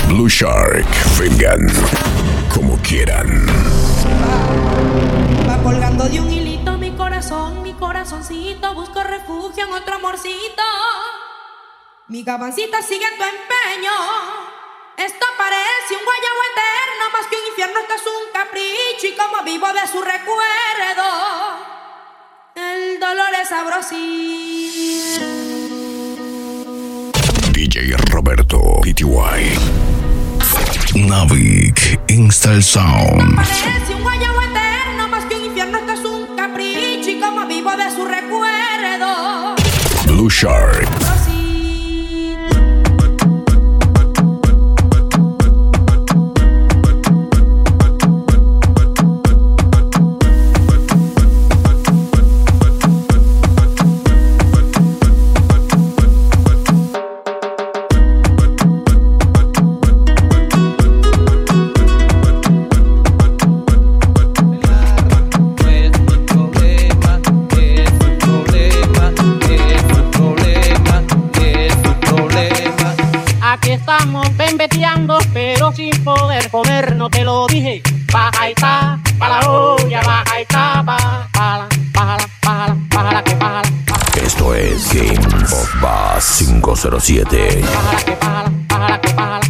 Blue Shark, vengan como quieran. Va colgando de un hilito mi corazón, mi corazoncito. Busco refugio en otro amorcito. Mi gabancita sigue en tu empeño. Esto parece un guayabo eterno, más que un infierno, esto es un capricho. Y como vivo de su recuerdo, el dolor es sabrosito. DJ Roberto PTY Navic Install Sound. Parece un guayabo eterno, más que un infierno, esto es un capricho. Y como vivo de su recuerdo, Blue Shark. Pero sin poder comer, no te lo dije. Baja y ta, pa' la olla, baja y ta, pa' la que pa' la. Esto es Game of Bass 507. Pa' la que pa'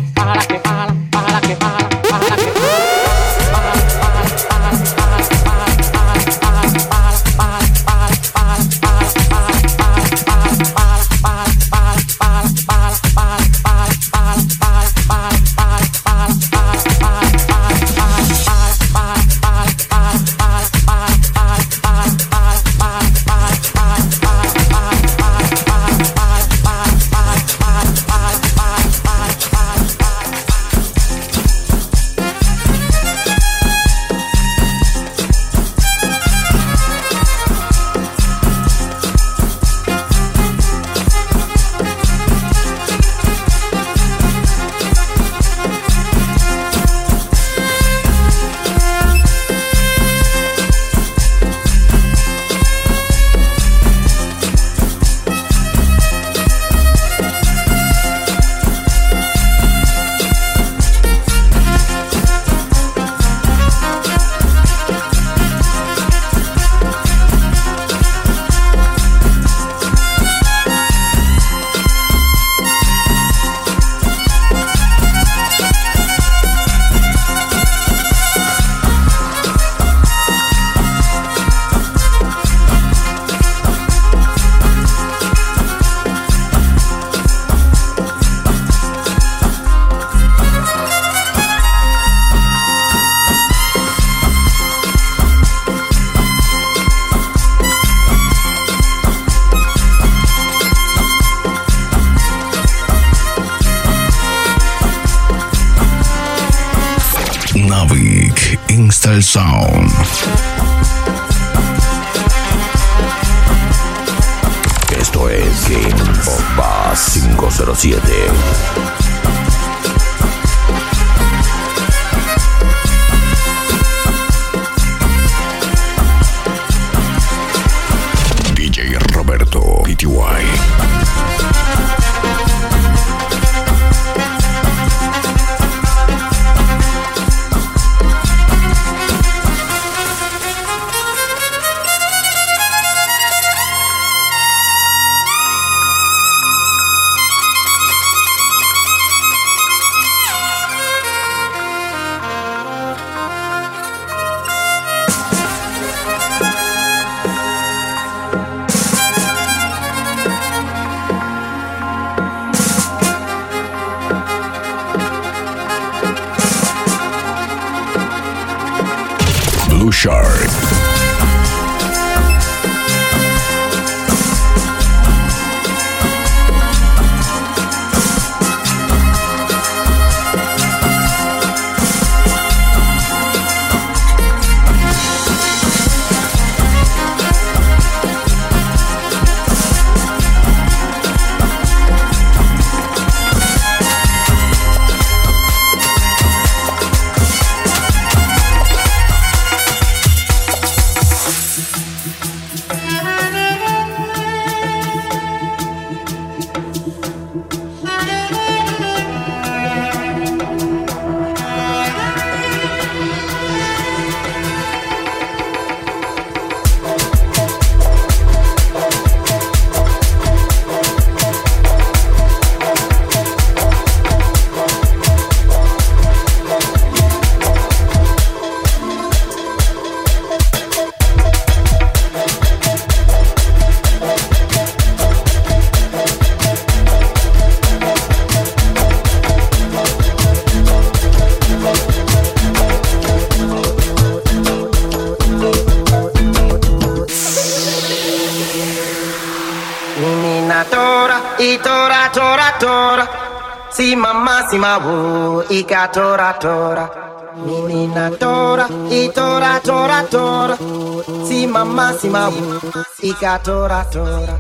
Navic Install Sound. Esto es Game of Bass 507. DJ Roberto PTY. Blue Shark. tora, tora, tora. Si mamma, si mawu, ika tora, tora. Menina tora, tora, tora, tora. Si mamma, si mawu, ika tora, tora.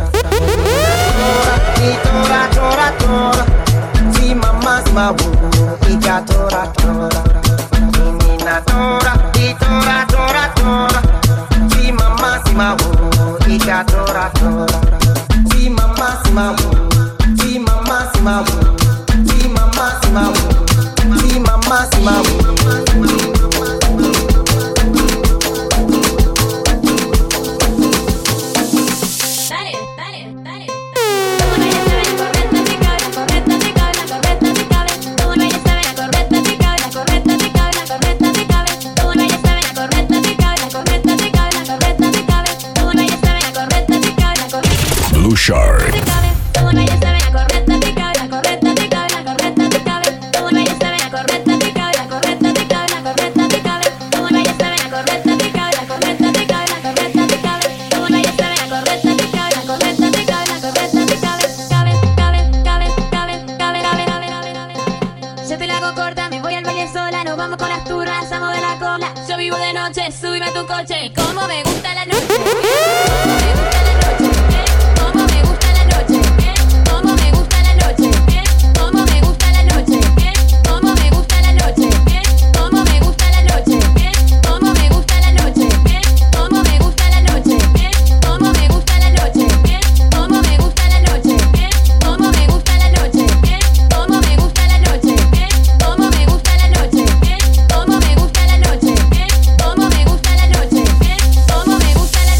Tora, tora, tora. Si mamma, si mawu, ika tora, tora. Menina tora, tora, tora, tora. Si mamma, si mawu, ika tora, tora. Si mamma, si mawu, si mamma, si mawu, si mamma, si mawu, si mamma, si mawu. Blue Shark. Yo te la hago corta, me voy al baile sola, nos vamos con las turras a mover la cola. Yo vivo de noche, súbime a tu coche, como me gusta la noche. Como me gusta la noche, como me gusta la noche, como me gusta la noche, como me gusta la noche, como me gusta la noche, como me gusta la noche, como me gusta la noche, como me gusta la noche, como me gusta la noche, como me gusta la noche, como me gusta la noche, como me gusta la noche, como me gusta la noche, como me gusta la noche, como me gusta la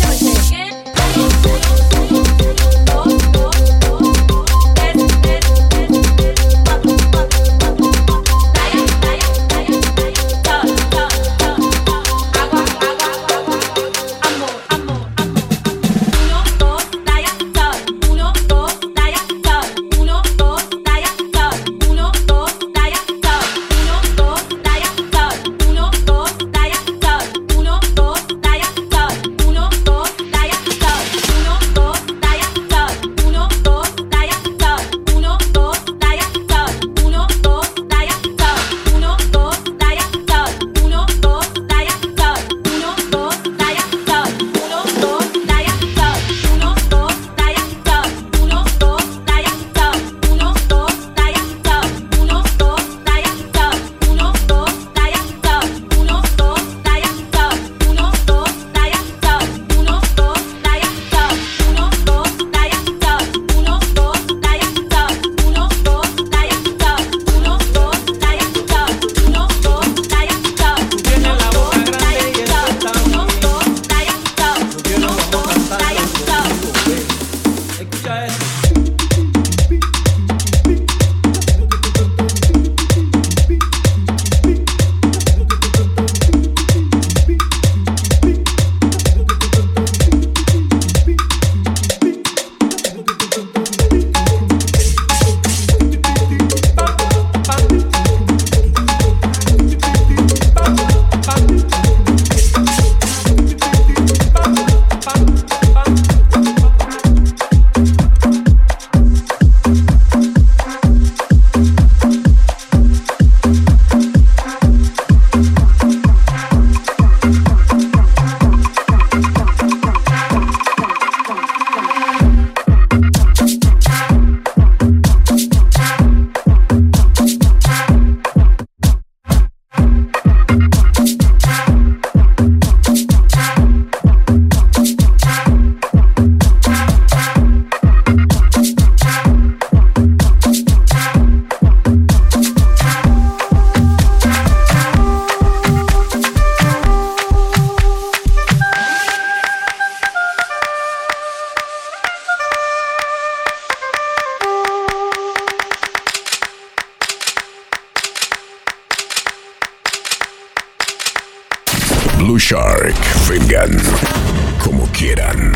Blue Shark, vengan como quieran.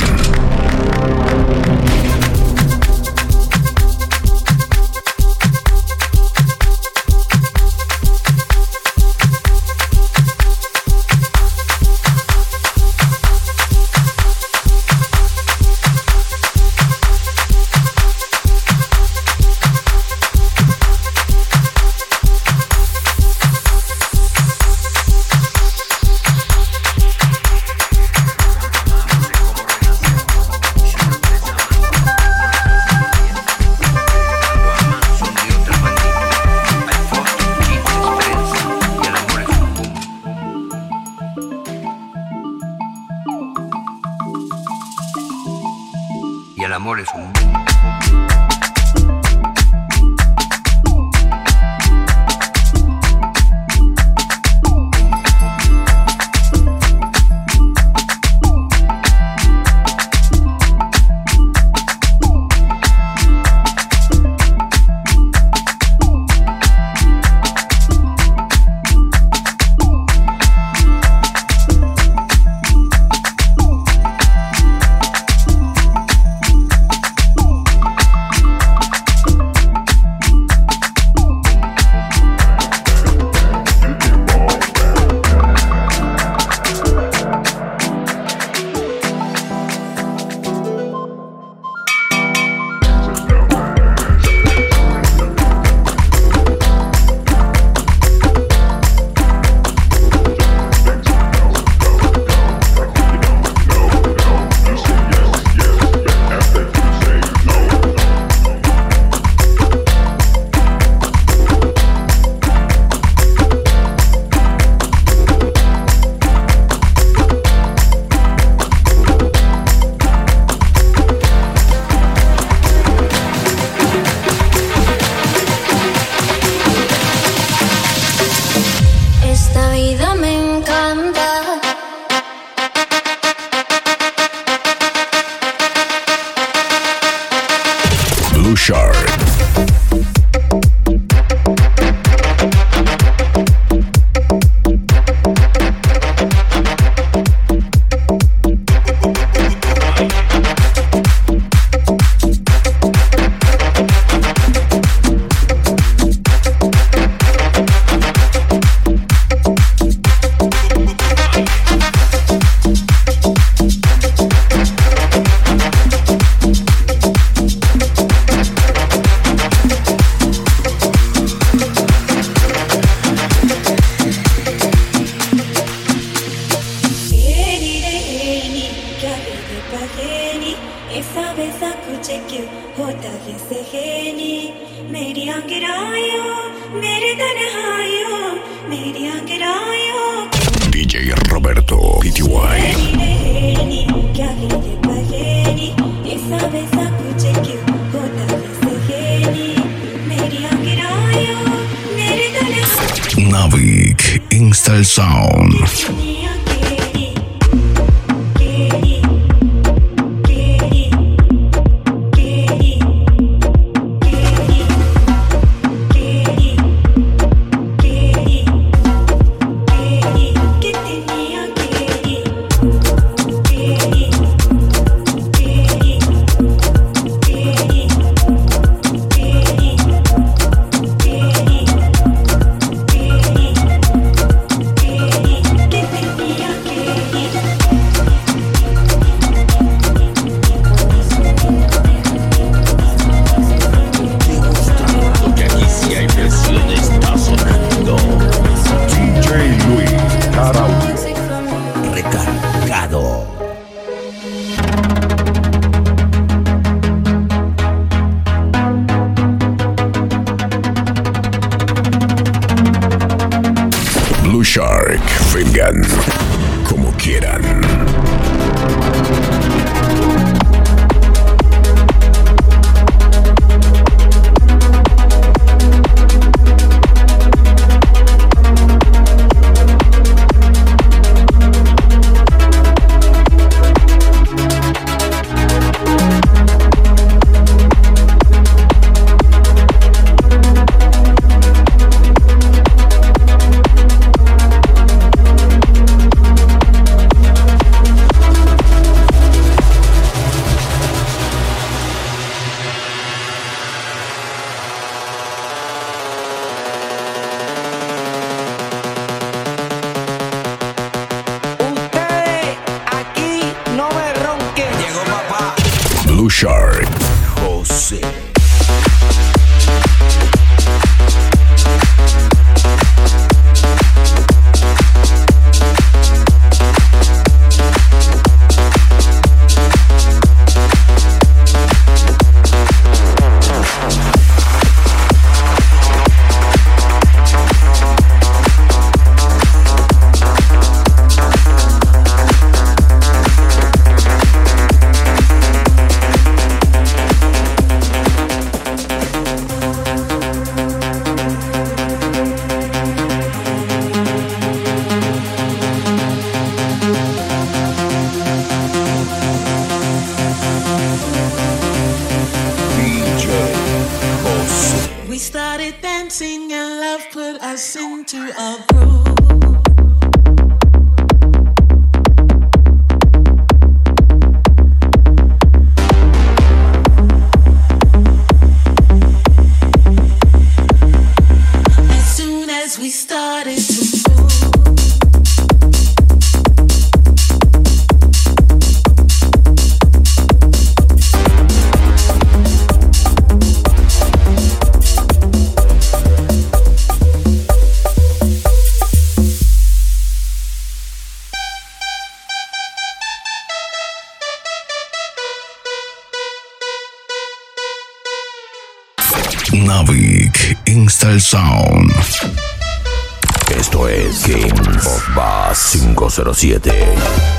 por eso. DJ Roberto PTY. Navik Install Sound. Blue Shark, vengan como quieran. Blue Shark, José. love put us into a groove. As soon as we started to move. Navik Install Sound. Esto es Game of Bass 507.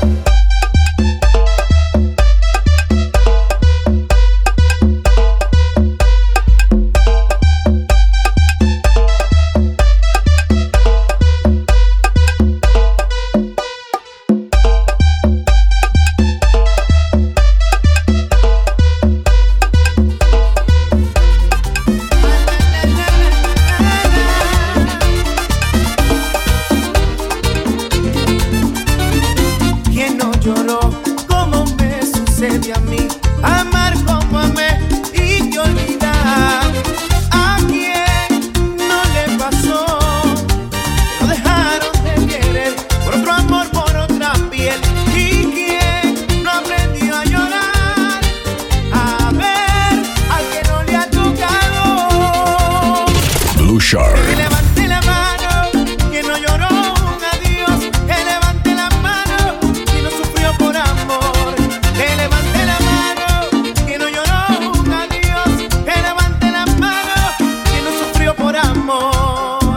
Que levante la mano, que no lloró un adiós. Que levante la mano, que no sufrió por amor. Que levante la mano, que no lloró un adiós. Que levante la mano, que no sufrió por amor.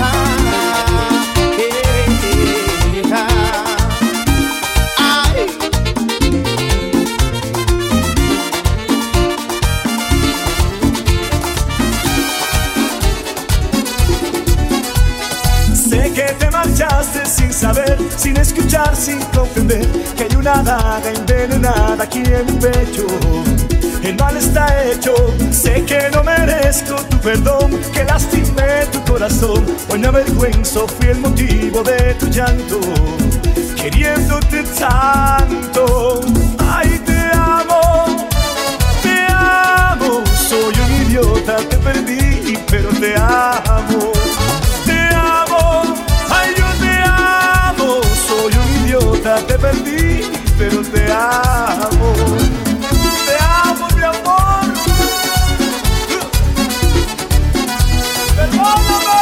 Ay. Sé que te marchaste sin saber, sin escuchar, sin comprender que hay una daga envenenada aquí en mi pecho. El mal está hecho, sé que no merezco tu perdón, que lastimé tu corazón. Hoy me avergüenzo, fui el motivo de tu llanto, queriéndote tanto. Ay, te amo, soy un idiota, te perdí, pero te amo. Te perdí, pero te amo. Te amo, mi amor. Perdóname.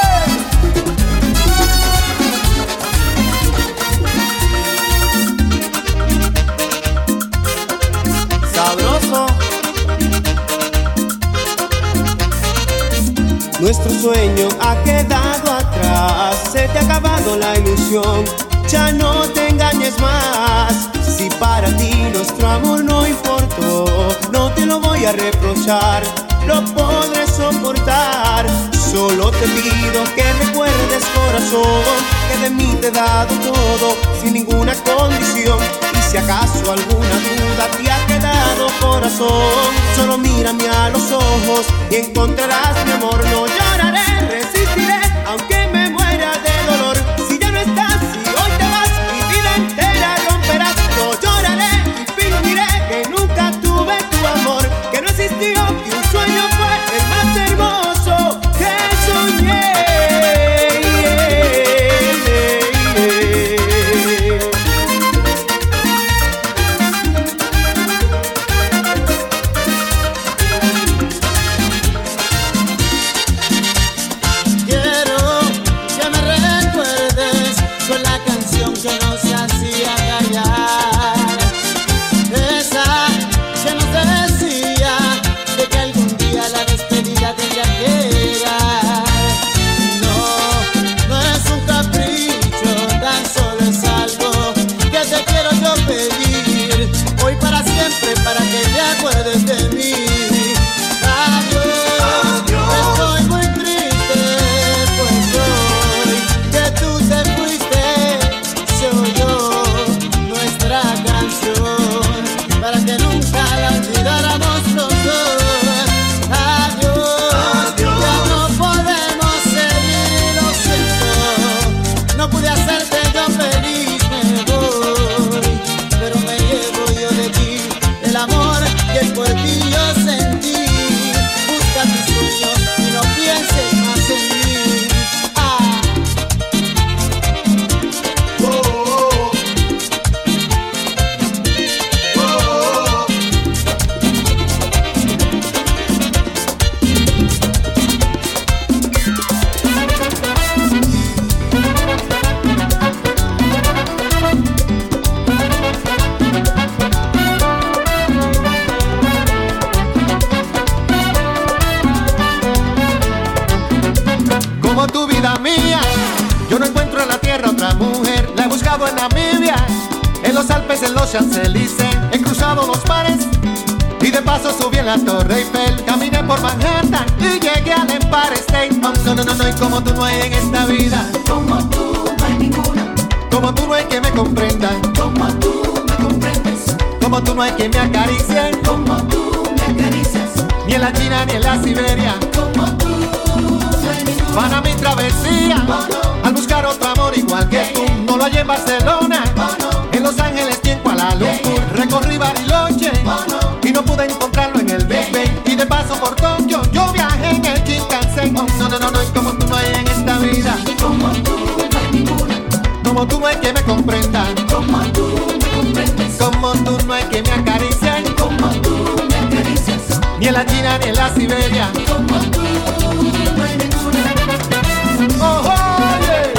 Sabroso. Nuestro sueño ha quedado atrás. Se te ha acabado la ilusión. Ya no te engañes más. Si para ti nuestro amor no importó, no te lo voy a reprochar, lo podré soportar. Solo te pido que recuerdes, corazón, que de mí te he dado todo, sin ninguna condición. Y si acaso alguna duda te ha quedado, corazón, solo mírame a los ojos y encontrarás mi amor. No lloraré, resistiré, aunque me muera de dolor. Si ya no estás, no lloraré y fingiré que nunca tuve tu amor, que no existió, que un sueño fue el más hermoso que soñé. como tu vida mía. Yo no encuentro en la tierra otra mujer. La he buscado en Namibia, en los Alpes, en los Champs-Élysées. He cruzado los mares y de paso subí en la Torre Eiffel. Caminé por Manhattan y llegué al Empire State. Oh, no, no, no, no, y como tú no hay en esta vida. Como tú no hay ninguna. Como tú no hay que me comprenda. Como tú me comprendes. Como tú no hay que me acaricie. Como tú me acaricias. Ni en la China ni en la Siberia. Como tú no hay ninguna. Para mi travesía, al buscar otro amor igual que tú. No lo hallé en Barcelona, en Los Ángeles ni en Kuala Lumpur. Recorrí Bariloche y no pude encontrarlo en el Big Ben. Y de paso por Tokio yo viajé en el Shinkansen. Oh, no, no, no, no, y como tú no hay en esta vida. Como tú no hay ninguna. Como tú no hay que me comprenda. Como tú me comprendes. Como tú no hay que me acaricien. Como tú me acaricias. Ni en la China ni en la Siberia. Como tú no hay ninguna. Oh, oh, yeah.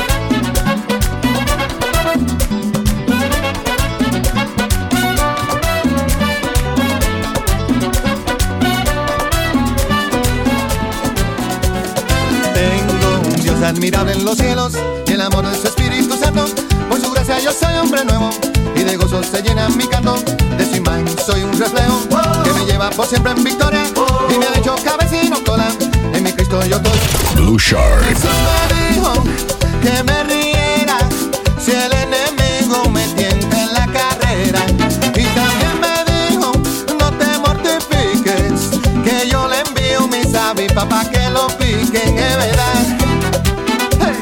Tengo un Dios admirable en los cielos y el amor de su Espíritu Santo. Por su gracia yo soy hombre nuevo y de gozo se llena mi canto. De su imagen soy un reflejo que me lleva por siempre en victoria y me ha hecho cabecino cola. En mi Cristo yo estoy. Blue Shark. Jesús me dijo que me riera si el enemigo me tienta en la carrera. Y también me dijo no te mortifiques, que yo le envío mis avispas pa' que lo piquen, es verdad. Hey.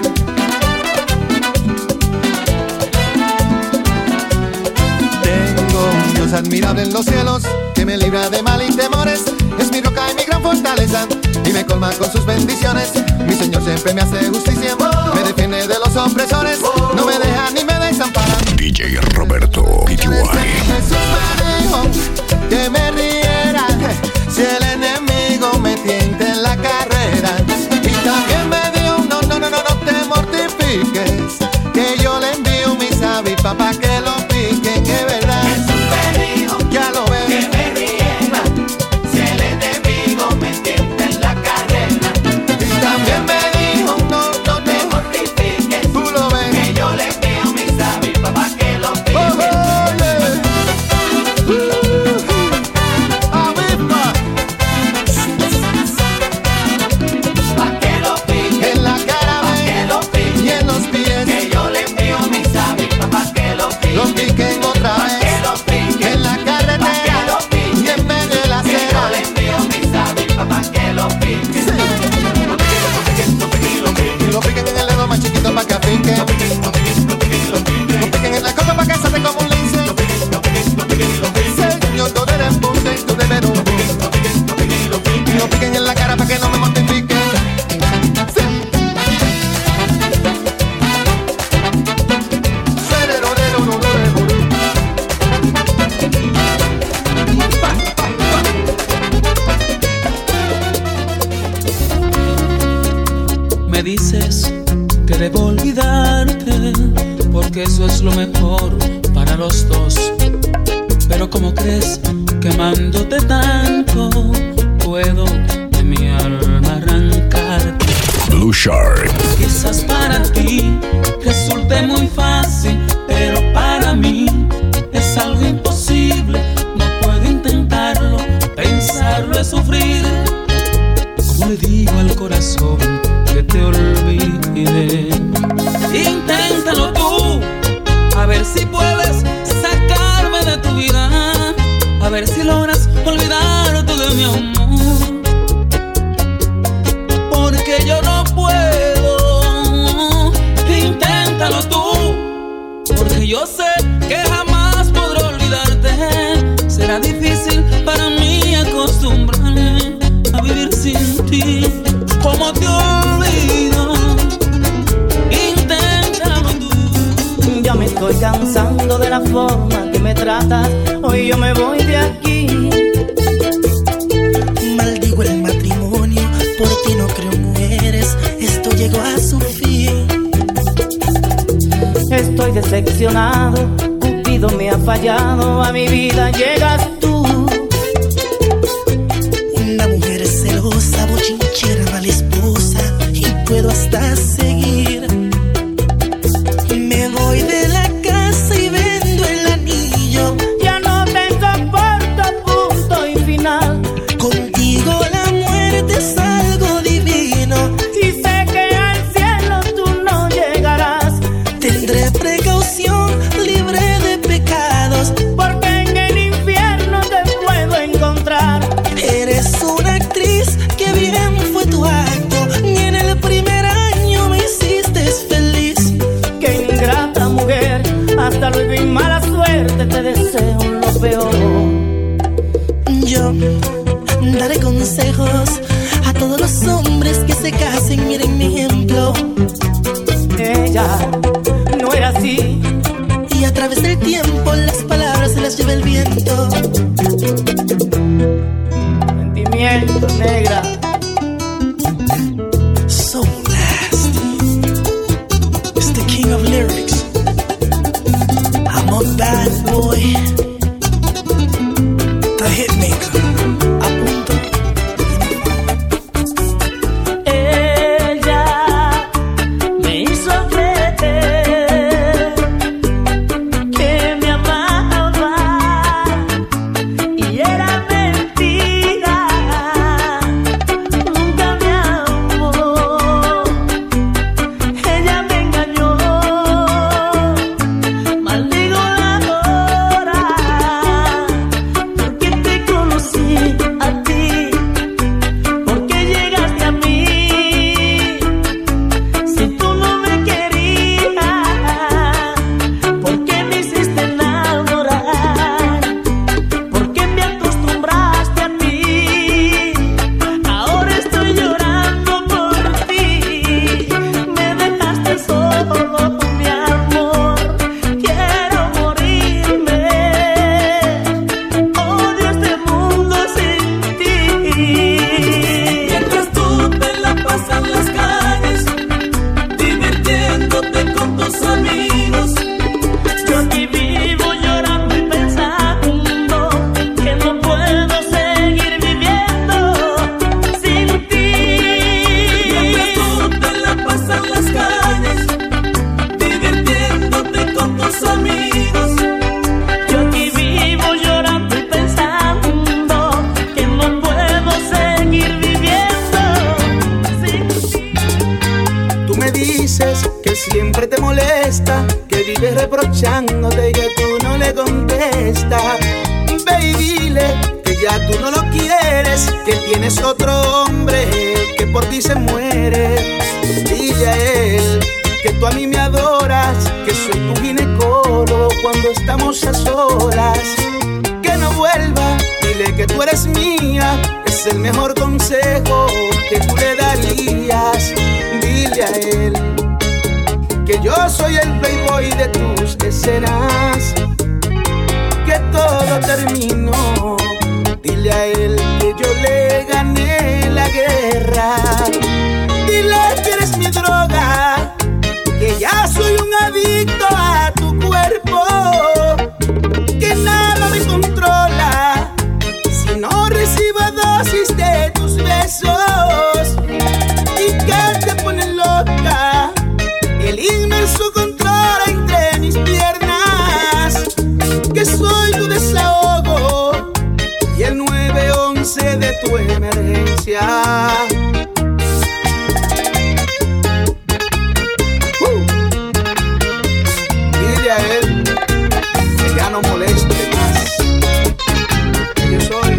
Tengo un Dios admirable en los cielos que me libra de mal y temores. Es mi roca y mi gran fortaleza y me colma con sus bendiciones. Mi Señor siempre me hace justicia, me defiende de los opresores, no me deja ni me desampara. DJ Roberto PTY. Jesús me dijo que me riera si el enemigo me tienta en la carrera. Y también me dijo no, no, no, no, no te mortifiques, que yo le envío mis avispas pa' que lo piquen, es verdad. Jesús me dijo Ya lo ves. que me riera si el enemigo me tienta en la carrera. Y también me dijo no, no Te te mortifiques, tú lo ves. que yo le envío mis avispas pa' que lo Oh, piquen. oh, yeah. Avispa Pa' que lo piquen, en la cara pa' que ven, lo piquen. y en los pies Que yo le envío mis avispas pa' que lo lo piquen. piquen otra Pa' que vez. lo piquen, En la carretera lo piquen. y en medio de la que yo le acera. envío mis avispas pa' que lo piquen. Y lo piquen en el dedo más chiquito pa' que afinque. Lo piquen en la copa pa' que salte como un lince. Señor, tú eres punta y tú debes un. Y lo piquen en la cara pa' que no me mortifique. Sí. Me dices que debo olvidarte, porque eso es lo mejor para los dos. Pero ¿cómo crees que amándote tanto puedo de mi alma arrancarte? Blue Shark. Quizás para ti resulte muy fácil, pero para mí es algo imposible. No puedo intentarlo, pensarlo es sufrir. ¿Cómo le digo al corazón que te olvide? Inténtalo tú, a ver si puedes sacarme de tu vida, a ver si logras olvidarte de mi amor, porque yo no puedo. Inténtalo tú, porque yo sé que jamás podré olvidarte. Será difícil para mí acostumbrarme a vivir sin ti. ¿Cómo te olvido? Inténtalo tú. Ya me estoy cansando de la forma que me tratas. Hoy yo me voy de aquí. Maldigo el matrimonio, por ti no creo mujeres. Esto llegó a su fin. Estoy decepcionado, Cupido me ha fallado. A mi vida llegas tú. Una mujer celosa, bochinchera, mala esposa, y puedo hasta se casen, miren mi ejemplo. Ella no era así. Y a través del tiempo las palabras se las lleva el viento. Sentimiento, negra. So nasty. It's the king of lyrics. I'm a bad boy. The hitmaker. A punto. Ella me hizo creer que me amaba y era mentira. Nunca me amó. Ella me engañó. Maldigo la hora porque te conocí a ti, porque llegaste a mí. Si tú no me querías, ¿por qué me hiciste enamorar? ¿Por qué me acostumbraste a ti? Ahora estoy llorando por ti. Me dejaste solo, mi amor. Quiero morirme. Odio este mundo sin ti. Mientras tú te la pasas en las calles, divirtiéndote con tus amigos, Yo aquí vivo llorando y pensando que no puedo seguir viviendo sin ti. mientras tú te la pasas en las calles, divirtiéndote con tus amigos, Yo aquí vivo llorando y pensando que no puedo seguir viviendo sin ti. Tú me dices que siempre te molesta, que vives reprochándote y que tú no le contestas. Ve y dile que ya tú no lo quieres, que tienes otro hombre que por ti se muere. Dile a él que tú a mí me adoras, que soy tu ginecólogo cuando estamos a solas. Que no vuelva, dile que tú eres mía, es el mejor consejo que tú le darías. Dile a él que yo soy el playboy de tus escenas, que todo terminó. Dile a él que yo le gané la guerra. Dile que eres mi droga, que ya soy un adicto a tu cuerpo, que nada me controla si no recibo dosis de tus besos, y que te ponen loca el inmenso control entre mis piernas, que soy tu desahogo y el 911 de tu emergencia. Dile a él que ya no moleste más, que yo soy.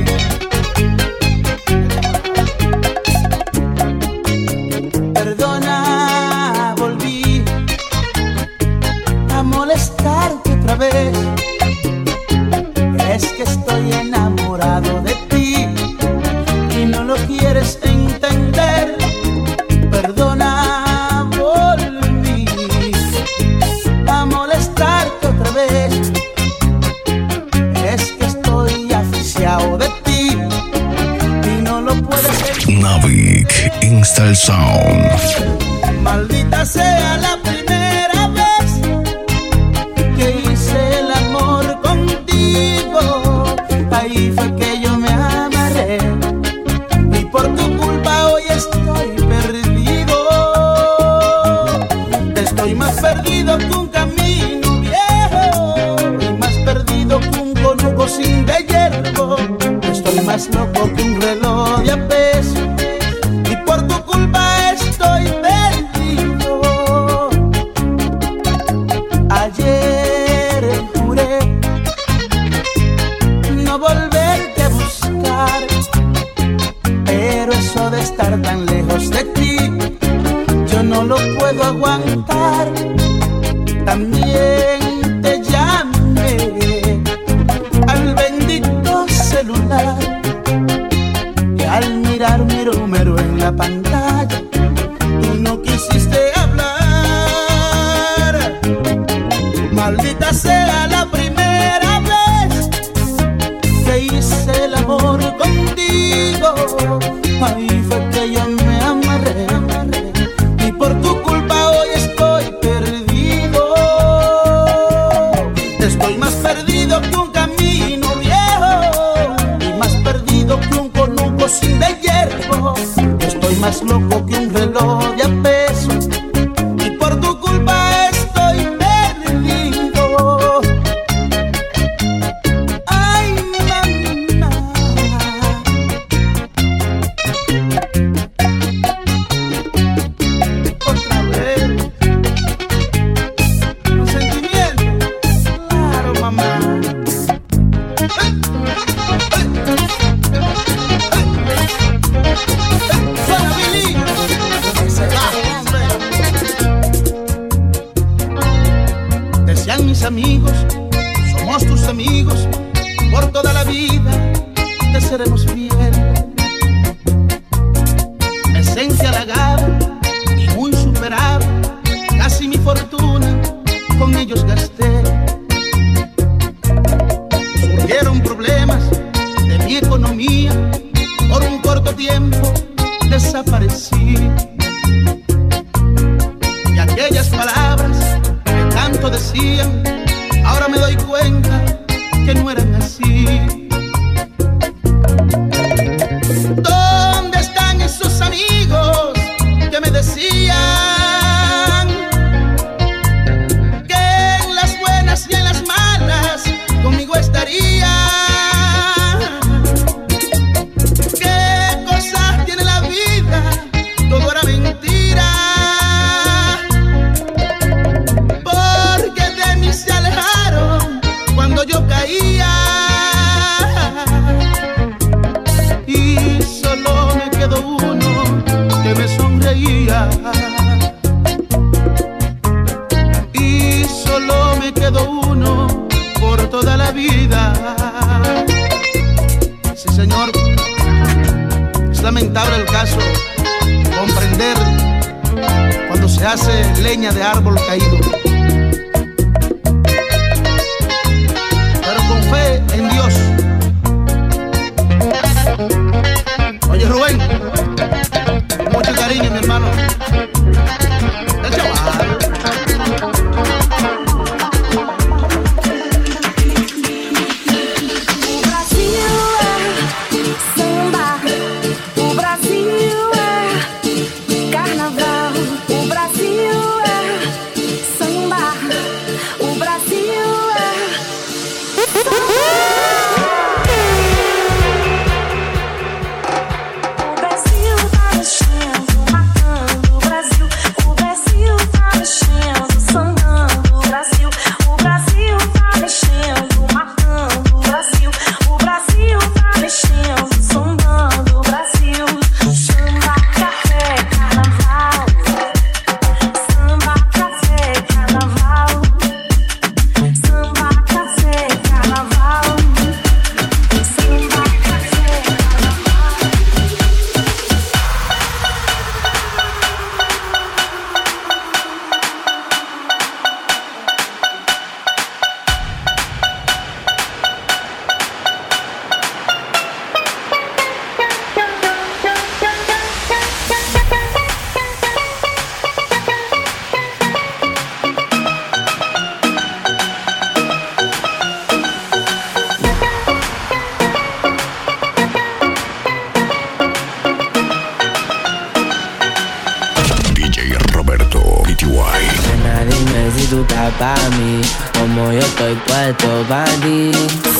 Perdona, volví a molestarte otra vez. Es que estoy enamorado de ti y no lo quieres entender. Perdona, volví a molestarte otra vez. Es que estoy asfixiado de ti y no lo puedes entender. Navic Install Sound. Maldita sea la primera vez que hice el amor contigo. Ahí fue que yo me amarré y por tu culpa hoy estoy perdido. Estoy más perdido que un camino viejo y más perdido que un conuco sin de hierro. Estoy más loco que un reloj de a peso y por tu culpa estoy perdido. Ayer juré no volverte a buscar, pero eso de estar tan lejos de ti yo no lo puedo aguantar. También te llamé al bendito celular y al mirar mi número en la pantalla Maldita sea la primera vez que hice el amor contigo. Ahí fue que yo me amarré y por tu culpa hoy estoy perdido. Estoy más perdido que un camino viejo y más perdido que un conuco sin de hierro. Estoy más loco que un reloj de a peso y por tu culpa estoy perdido. Ay, mamá. Otra vez. Un sentimiento. Claro, mamá. Suena Billy. Se va, hombre. Decían mis amigos, somos tus amigos, por toda la vida te seremos fieles. Me sentí halagado y muy superado, casi mi fortuna con ellos gasté. Surgieron problemas de mi economía, por un corto tiempo desaparecí. Y aquellas palabras que tanto decían, ahora me doy cuenta que no eran así. ¿Dónde están esos amigos que me decían que en las buenas y en las malas conmigo estarían? ¿Qué cosas tiene la vida? Todo era mentira, porque de mí se alejaron cuando yo caía. Y solo me quedó uno que me sonreía. Y solo me quedó uno por toda la vida. Sí, señor. Es lamentable el caso, comprender cuando se hace leña de árbol caído. Pero con fe en Dios. Oye, Rubén, mucho cariño, mi hermano. El chaval. Pa' mí, como yo estoy puesto pa' ti.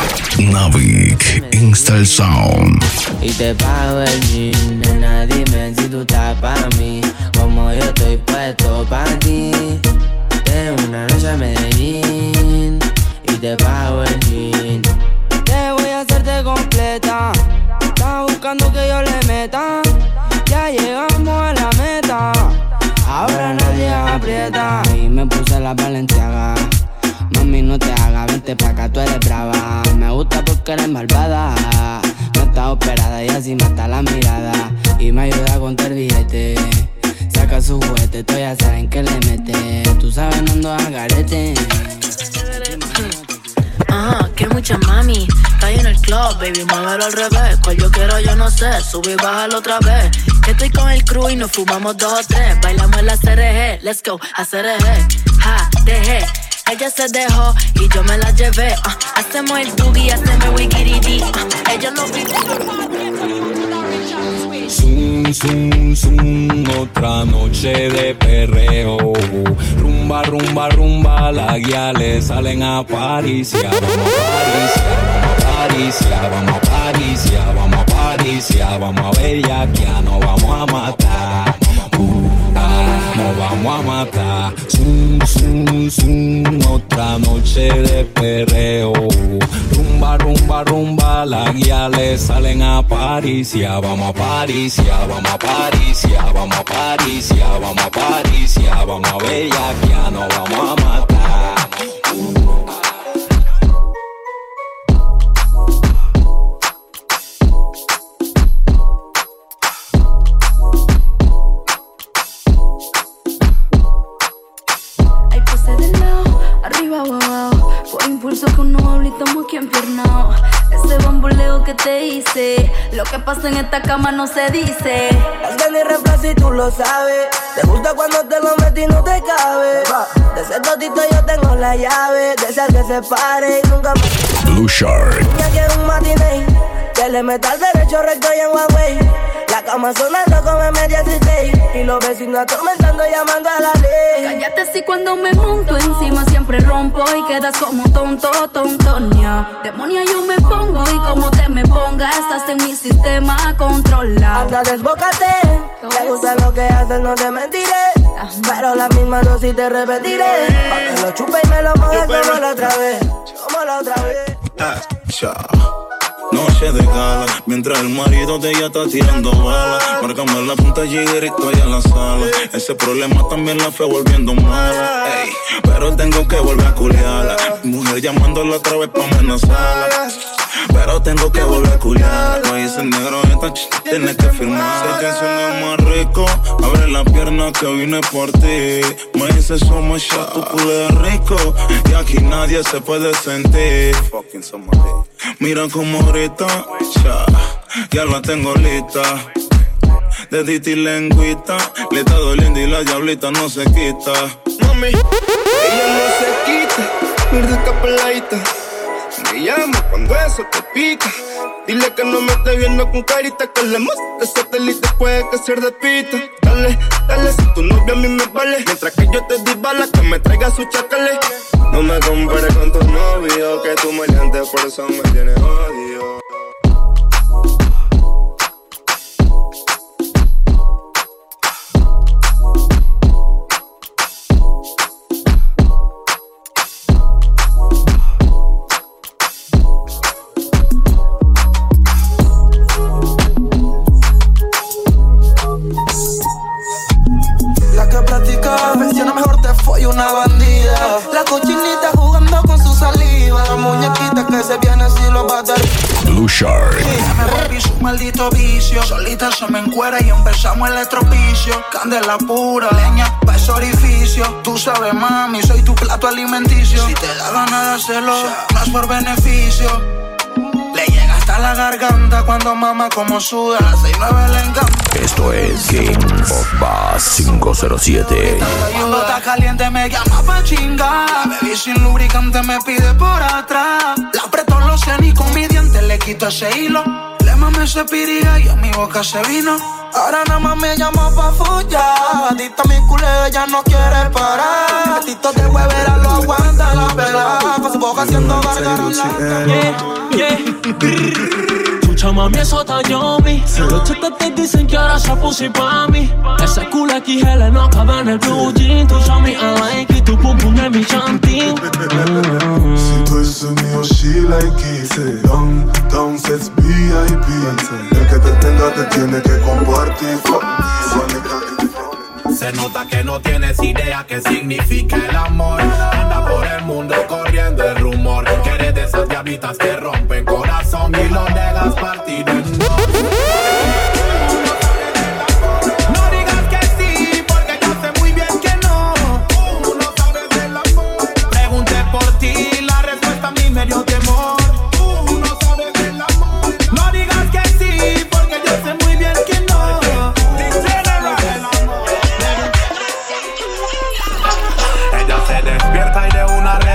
Navic Install Sound. Y te pago el jean, nena, dime si tú estás pa' mí, como yo estoy puesto pa' ti. Tengo una noche a Medellín y te pago el jean. Te voy a hacerte completa, estás buscando que yo le meta. Ya llegamos a la meta, ahora nadie aprieta. Y me puse la Balenciaga, mami no te hagas, vente pa' acá, tú eres brava. Me gusta porque eres malvada, no está operada y así mata la mirada. Y me ayuda a contar billete, saca su juguete, tú ya saben que le mete. Tú sabes, no ando a garete. club, baby, muévelo al revés. Cual yo quiero, yo no sé, sube y bájalo otra vez. Estoy con el crew y nos fumamos 2 o 3. Bailamos la CRG, let's go, a CRG. Ja, dejé, ella se dejó y yo me la llevé. Hacemos el boogie, hacemos wikiridi. Ella lo Zoom, zoom, zoom, otra noche de perreo. Rumba, rumba, rumba, las guiales salen a pariciar. Vamos a pariciar, vamos a pariciar, vamos a pariciar, vamos a bellaquear, nos vamos a matar. Nos vamos a matar. Zoom, zoom, zoom, otra noche de perreo. Rumba, rumba, rumba, las guiales salen a pariciar. Vamos a pariciar, vamos a pariciar, vamos a pariciar, vamos a pariciar, vamos a bellaquear, nos vamos a matar. Arriba o abajo, por impulso con no hablo y estamos aquí empiernados. Ese bamboleo que te hice, lo que pasa en esta cama no se dice. Es de mi refrán si tú lo sabes. Te gusta cuando te lo metí y no te cabe. De ese totito yo tengo la llave. De ese que se pare y nunca me... Blue Shark. Ya quiero un matiné, que le meta al derecho recto y en one way. La cama sonando como M16 y los vecinos atormentando llamando a la ley. Cállate si cuando me monto encima siempre rompo y quedas como tonto, tontonia. Demonia yo me pongo y como te me pongas estás en mi sistema controlado. Anda desbócate, te gusta lo que haces, no te mentiré. Pero la misma dosis te repetiré. Pa' que lo chupe y me lo mojes como la otra vez. Como la otra vez. Noche de gala, mientras el marido de ella está tirando balas. Márcame la punta Jigger y estoy en la sala. Ese problema también la fue volviendo mala. Ey, pero tengo que volver a culiarla. Mi mujer llamándola otra vez pa' amenazarla. Pero tengo que volver a culiarla. No dice negro, esta tienes que firmar. Sé que suena más rico, abre la pierna que vine por ti. Me dice somos shot, tu culo es rico y aquí nadie se puede sentir. Fucking somebody. Mira como ahorita, ya la tengo lista. Dedita y lengüita, le está doliendo y la diablita no se quita. Mami, ella no se quita, mira esta peladita. Me llama cuando eso te pica. Dile que no me esté viendo con carita, que le muestre que satélite puede que ser de pita. Dale, dale, si tu novia a mí me vale. Mientras que yo te di bala, que me traiga su chacale. No me compares con tu novio, que tú maleantes por eso me tienes odio. Una bandida, la cochinita jugando con su saliva, la muñequita que se viene si lo va a dar. Blue Shark. Me rompí su maldito vicio, solita se me encuera y empezamos el estropicio. Candela pura, leña pa' ese orificio. Tú sabes mami, soy tu plato alimenticio. Si te da ganas de hacerlo, no es por beneficio. Le llega hasta la garganta cuando mama como suda. 6'9" le encanta. Esto es Game of Bass 507. Cuando está caliente me llama pa' chingar. La bebí sin lubricante me pide por atrás. La apretó los senos y con mi diente le quito ese hilo. Le mamé ese piriga y a mi boca se vino. Ahora nada más me llama pa' follar. Adicta a mi culeo, ella no quiere parar. Tito de huevera lo aguanta la pelada. Con su boca haciendo gargara. Chucha mami, eso está yummy. Los chetas te dicen que ahora se pussy pa' mí. Ese culo XL no cabe en el blue jean. Tu show me I like it, tu pum pum es mi chantín. Si tú eres mío, she like it. Down sets VIP. El que te tenga te tiene que compartir. Se nota que no tienes idea qué significa el amor. Anda por el mundo corriendo el rumor que eres de esas diablitas que rompen corazón y lo negas partido en dos. No digas que sí, porque yo sé muy bien que no. Tú no sabes del amor. Pregunté por ti, la respuesta a mí me dio temor. Tú no sabes del amor.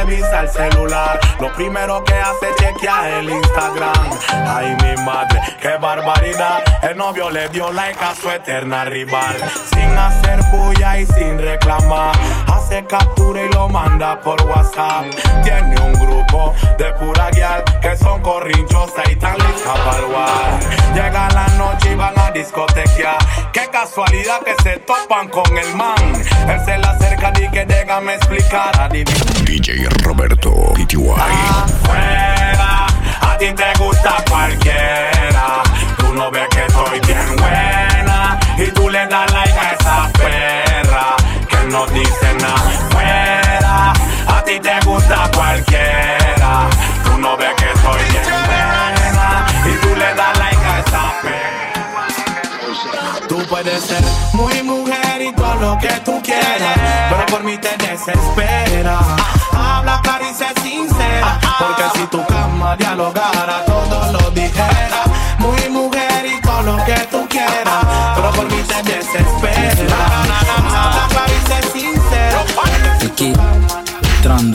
revisa el celular. Lo primero que hace es chequear el Instagram. Ay, mi madre, qué barbaridad. El novio le dio like a su eterna rival. Sin hacer bulla y sin reclamar, hace captura y lo manda por WhatsApp. Tiene un grupo de pura guial que son corrinchosas y tan listas para el war. Llega la noche y van a discotequear. Qué casualidad que se topan con el man. Él se le acerca y que déjame explicar. DJ Roberto PTY. Afuera, a ti te gusta cualquiera. Tú no ves que soy bien buena y tú le das like a esa perra que no dice nada. Fuera, a ti te gusta cualquiera. Tú no ves que soy bien buena y tú le das like a esa perra. Tú puedes ser muy mujer y todo lo que tú quieras, pero por mí te desespera. Habla clara y sé sincera, porque si tu cama dialogara todo lo dijera. Muy mujer y todo lo que tú quieras, pero por mí te desespera. Habla clara y sé sincera. Aquí, entrando.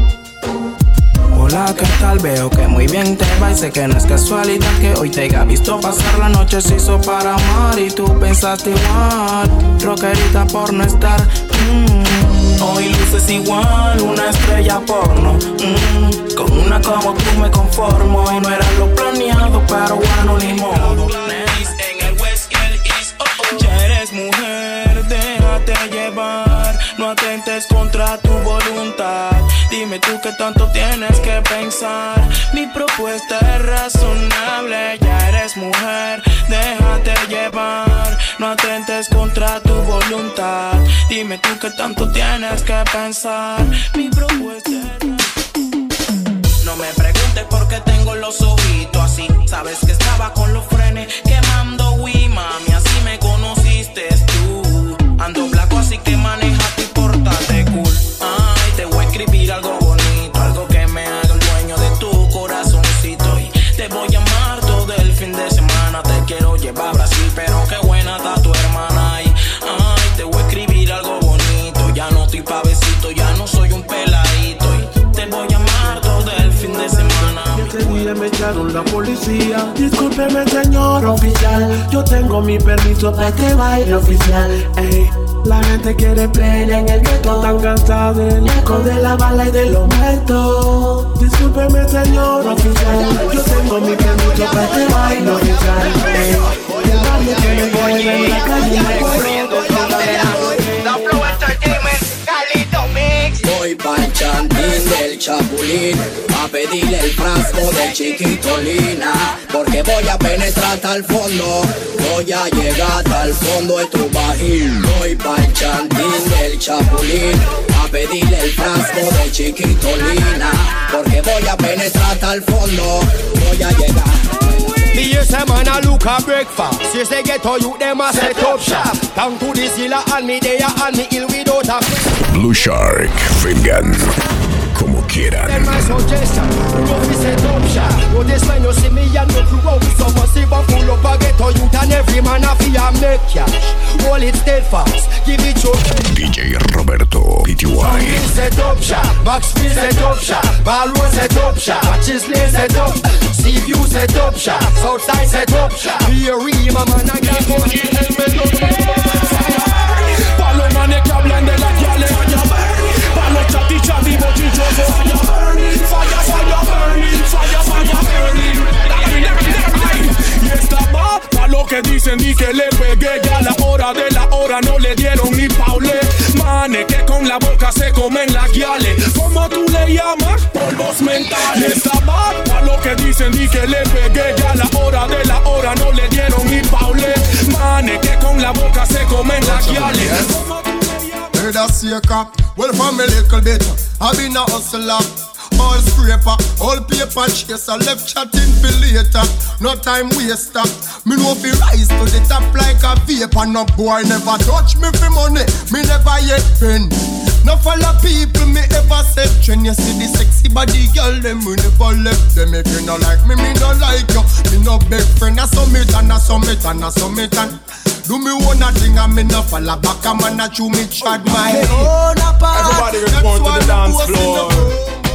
Hola, ¿qué tal? Veo que muy bien te va y sé que no es casualidad que hoy te haya visto pasar la noche. Se hizo para amar y tú pensaste igual, rockerita por no estar. Hoy luces igual, una estrella porno. Con una como tú me conformo. Y no era lo planeado, pero bueno, ni modo. En el west y el east, ya eres mujer, déjate llevar. No atentes contra tu voluntad. Dime tú qué tanto tienes que pensar. Mi propuesta es razonable. Ya eres mujer, déjate llevar. No atentes contra tu voluntad. Dime tú qué tanto tienes que pensar. Mi propuesta es... No me preguntes por qué tengo los ojitos así. Sabes que estaba con los frenes quemando Wii, mami, así me conociste tú. Ando blanco así que manéjate y pórtate cool. Ay, te voy a escribir algo bonito, algo que me haga el dueño de tu corazoncito. Y te voy a amar todo el fin de semana. Te quiero llevar a Brasil, pero qué buena está tu hermana. Ay, te voy a escribir algo bonito. Ya no estoy pa' besito, ya no soy un peladito. Y te voy a amar todo el fin de semana. Ese día me echaron la policía. Discúlpeme, señor oficial, yo tengo mi permiso para que baile oficial. Ey, la gente quiere plena en el gueto. Tan cansada del eco de la bala y de los muertos. Discúlpeme, señor oficial, yo tengo mi permiso para que baile oficial. Ey, el barrio que me mueve en la calle me corriendo. Voy pa'l chantín del Chapulín a pedirle el frasco de Chiquitolina, porque voy a penetrar hasta el fondo, voy a llegar hasta el fondo de tu bajín. Voy pa'l chantín del Chapulín a pedirle el frasco de Chiquitolina, porque voy a penetrar hasta el fondo, voy a llegar. Me hear say man a look a breakfast. You say get all you them a set up shop. Down to the zilla and me there and me ill without a Blue Shark, vengan como quieran. Them my suggestion, you know we set up shop. No this when you see me and no crew out with some massive and full up a get all youth and every man a fear make cash. Hold it steadfast, give it your DJ Roberto PTY. Set up shop, Maxfield set up shop, Balloon set up shop, Chisley set up, Seaview set up shop, Southside set up shop. Here we man a get money. Palo manes que hablan de la guiale. Palo chati chati bochilloso. Fire, fire, burning. Fire, fire, burning. Y esta va pa' lo que dicen y que le pegué. Ya la hora de la hora no le dieron ni paule. Manes que con la boca se comen la guiale. ¿Cómo tú le llamas? Polvos mentales. Esta va pa' lo que dicen y que le pegué. Ya la hora de la hora no le dieron ni paule. Manes que con la boca se comen la guiale. Heard a seeker, well from a little bit I've been a hustler, all scraper, all paper chaser, left chatting for later, no time waster. Me know fi rise to the top like a vapor. No boy never touch me for money, me never yet pen. No follow people me ever said trend. You see the sexy body girl, them we never left them. If you no like me no like you. Me no big friend, I summit and I summit and I summit and do me one thing and me no follow back. A man a chew me chad my everybody respond to the dance floor.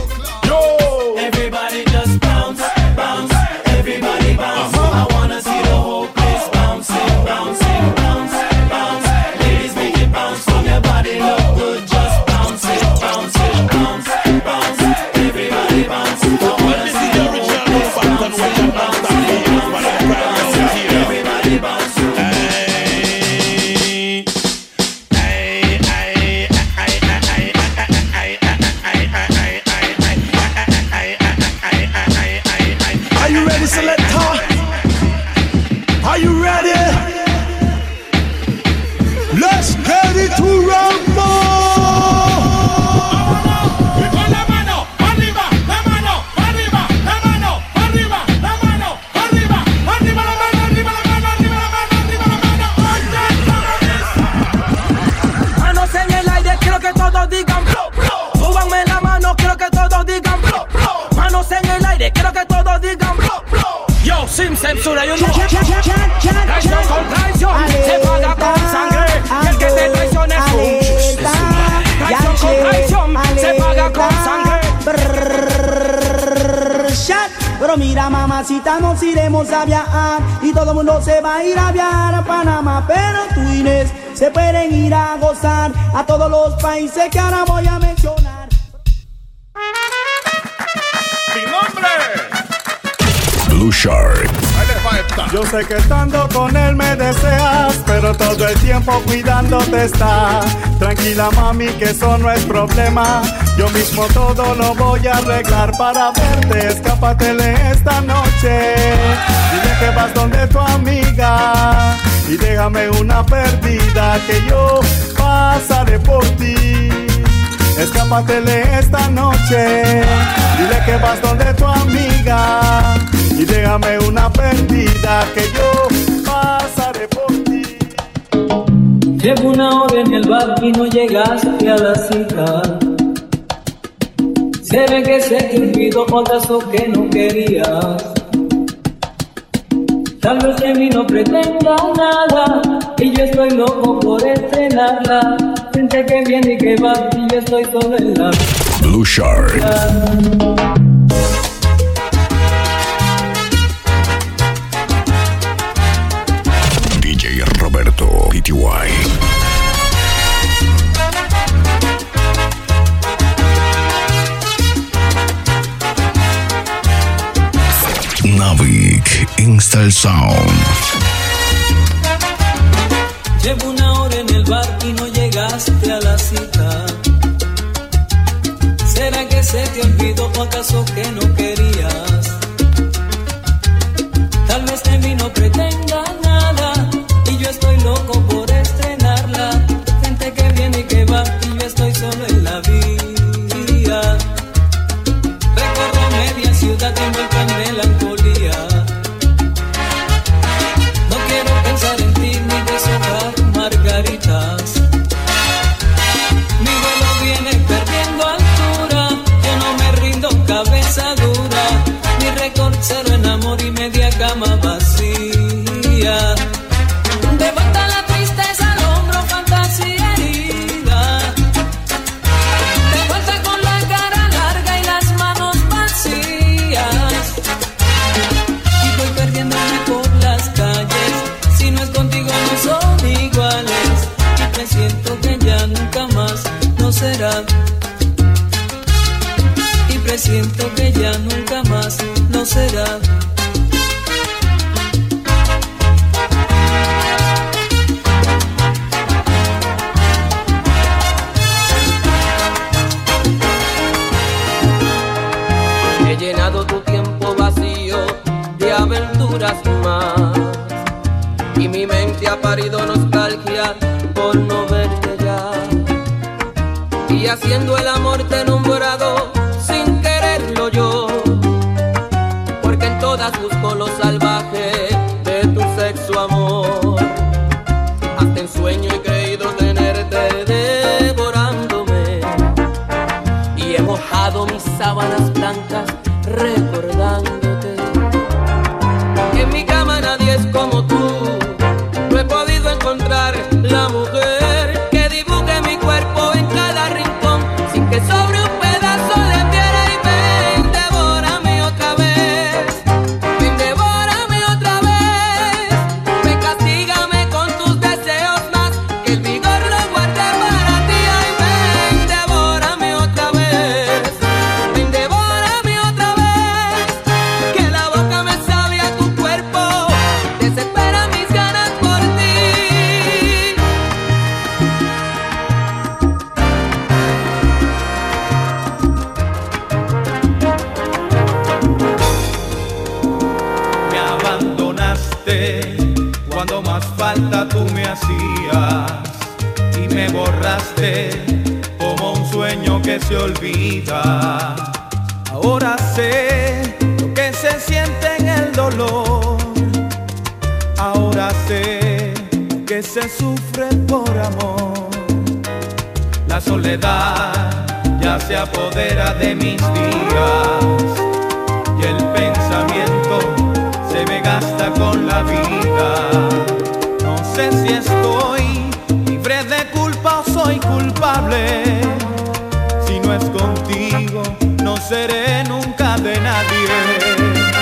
Pero mira, mamacita, nos iremos a viajar y todo el mundo se va a ir a viajar a Panamá. Pero tú, Inés, se pueden ir a gozar a todos los países que ahora voy a mencionar. ¡Mi nombre! Blue Shark. Yo sé que estando con él me deseas, pero todo el tiempo cuidándote está. Tranquila, mami, que eso no es problema. Yo mismo todo lo voy a arreglar para verte. Escápatele esta noche. Dile que vas donde tu amiga y déjame una perdida que yo pasaré por ti. Escápatele esta noche. Dile que vas donde tu amiga y déjame una perdida que yo pasaré por ti. Llevo una hora en el bar y no llegaste a la cita. Se ve que se te olvidó otras que no querías. Tal vez de mí no pretenda nada y yo estoy loco por estrenarla. Gente que viene y que va y yo estoy solo en la Blue Shark. DJ Roberto PTY. Navic Install Sound. Llevo una hora en el bar y no llegaste a la cita. ¿Será que se te olvidó o acaso que no querías? Tal vez de mí no pretenda nada y yo estoy loco por estrenarla. Gente que viene y que va y yo estoy solo en la vía. Recorro media ciudad envuelta en melancolía. No quiero pensar en ti ni deshojar margaritas. Mi vuelo viene perdiendo altura. Yo no me rindo, cabeza dura. Mi récord cero en amor y media cama vacía. De vuelta la tristeza al hombro, fantasía herida. De vuelta con la cara larga y las manos vacías. Y voy perdiéndome por las calles. Si no es contigo no son iguales. Y presiento que ya nunca más no será. Y presiento que ya nunca más no será. He llenado tu tiempo vacío de aventuras más y mi mente ha parido nostalgia por no verte ya. Y haciendo el amor te he nombrado sin quererlo yo, porque en todas busco lo salvaje de tu sexo amor. Hasta en sueño he creído tenerte devorándome y he mojado mis sábanas blancas recordándote. En mi cama nadie es como tú. No he podido encontrar la mujer que dibuje mi cuerpo en cada rincón sin que sobre un pedazo de piedra. Y ven, devórame otra vez. Ven, devórame otra vez. Ven, castígame con tus deseos más, que el vigor lo guarde para ti. Ay, ven, devórame otra vez. Ven, devórame otra vez. Que la boca me sabe a tu cuerpo, desespera mis ganas por ti. Me abandonaste cuando más falta tú me hacías y me borraste como un sueño que se olvida. Ahora sé lo que se siente en el dolor. Ahora sé que se sufre por amor. La soledad ya se apodera de mis días y el pensamiento se me gasta con la vida. No sé si estoy libre de culpa o soy culpable. Si no es contigo, no seré nunca de nadie.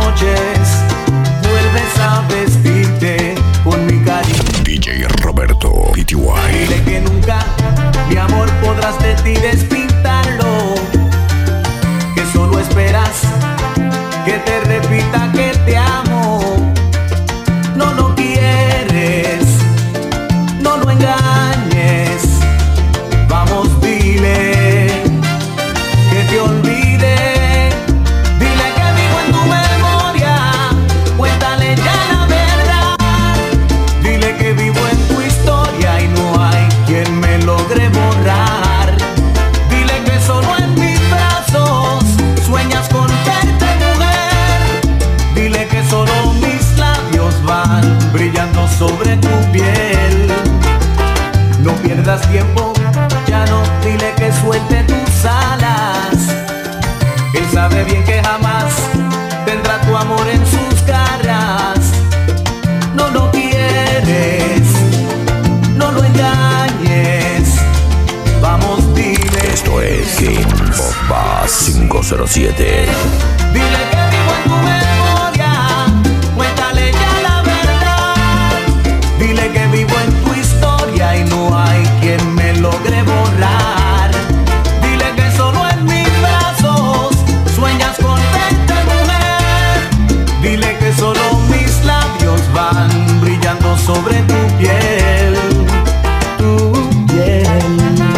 noches vuelves a vestirte con mi cariño. DJ Roberto PTY. Dile que nunca, mi amor, podrás de ti despintarlo, que solo esperas que te repita que te amo. No lo quieres, no lo engañes. Vamos, dile que te olvide. Dile que vivo en tu memoria. Cuéntale ya la verdad. Dile que vivo en tu historia y no hay quien me logre borrar. Dile que solo en mis brazos sueñas con verte, mujer. Dile que solo mis labios van brillando sobre tu piel. No pierdas tiempo, ya no, dile que suelte tus alas. Él sabe bien que jamás tendrá tu amor en sus garras. No lo quieres, no lo engañes. Vamos, dile. Esto es Game of Bass 507. Dile que vivo en tu memoria. Cuéntale ya la verdad. Dile que vivo en tu historia y no hay quien me logre borrar. Dile que solo en mis brazos sueñas con verte, mujer. Dile que solo mis labios van brillando sobre tu piel. Tu piel.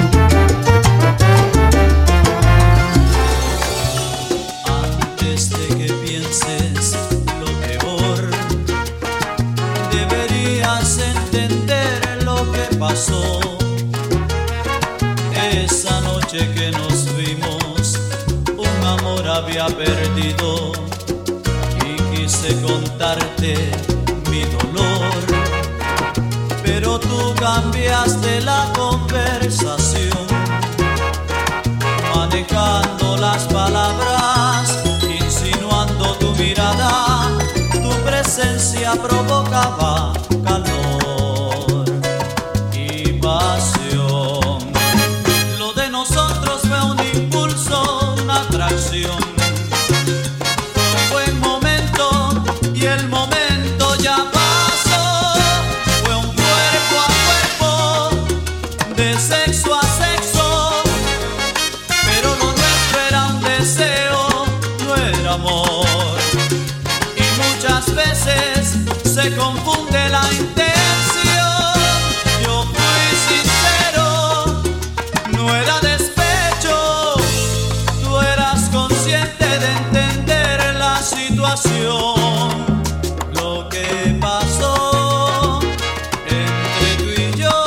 Antes de que pienses lo peor, deberías entender lo que pasó. Esa noche que nos vimos, un amor había perdido y quise contarte mi dolor, pero tú cambiaste la conversación, manejando las palabras, insinuando tu mirada. Tu presencia provocaba calor y pasión. Lo de nosotros fue un impulso, una atracción. Fue un buen momento y el momento ya pasó. Fue un cuerpo a cuerpo, de sexo a sexo, pero lo nuestro era un deseo, no era amor. Y muchas veces se confunde la intención. Yo fui sincero, no era despecho. Tú eras consciente de entender la situación. Lo que pasó entre tú y yo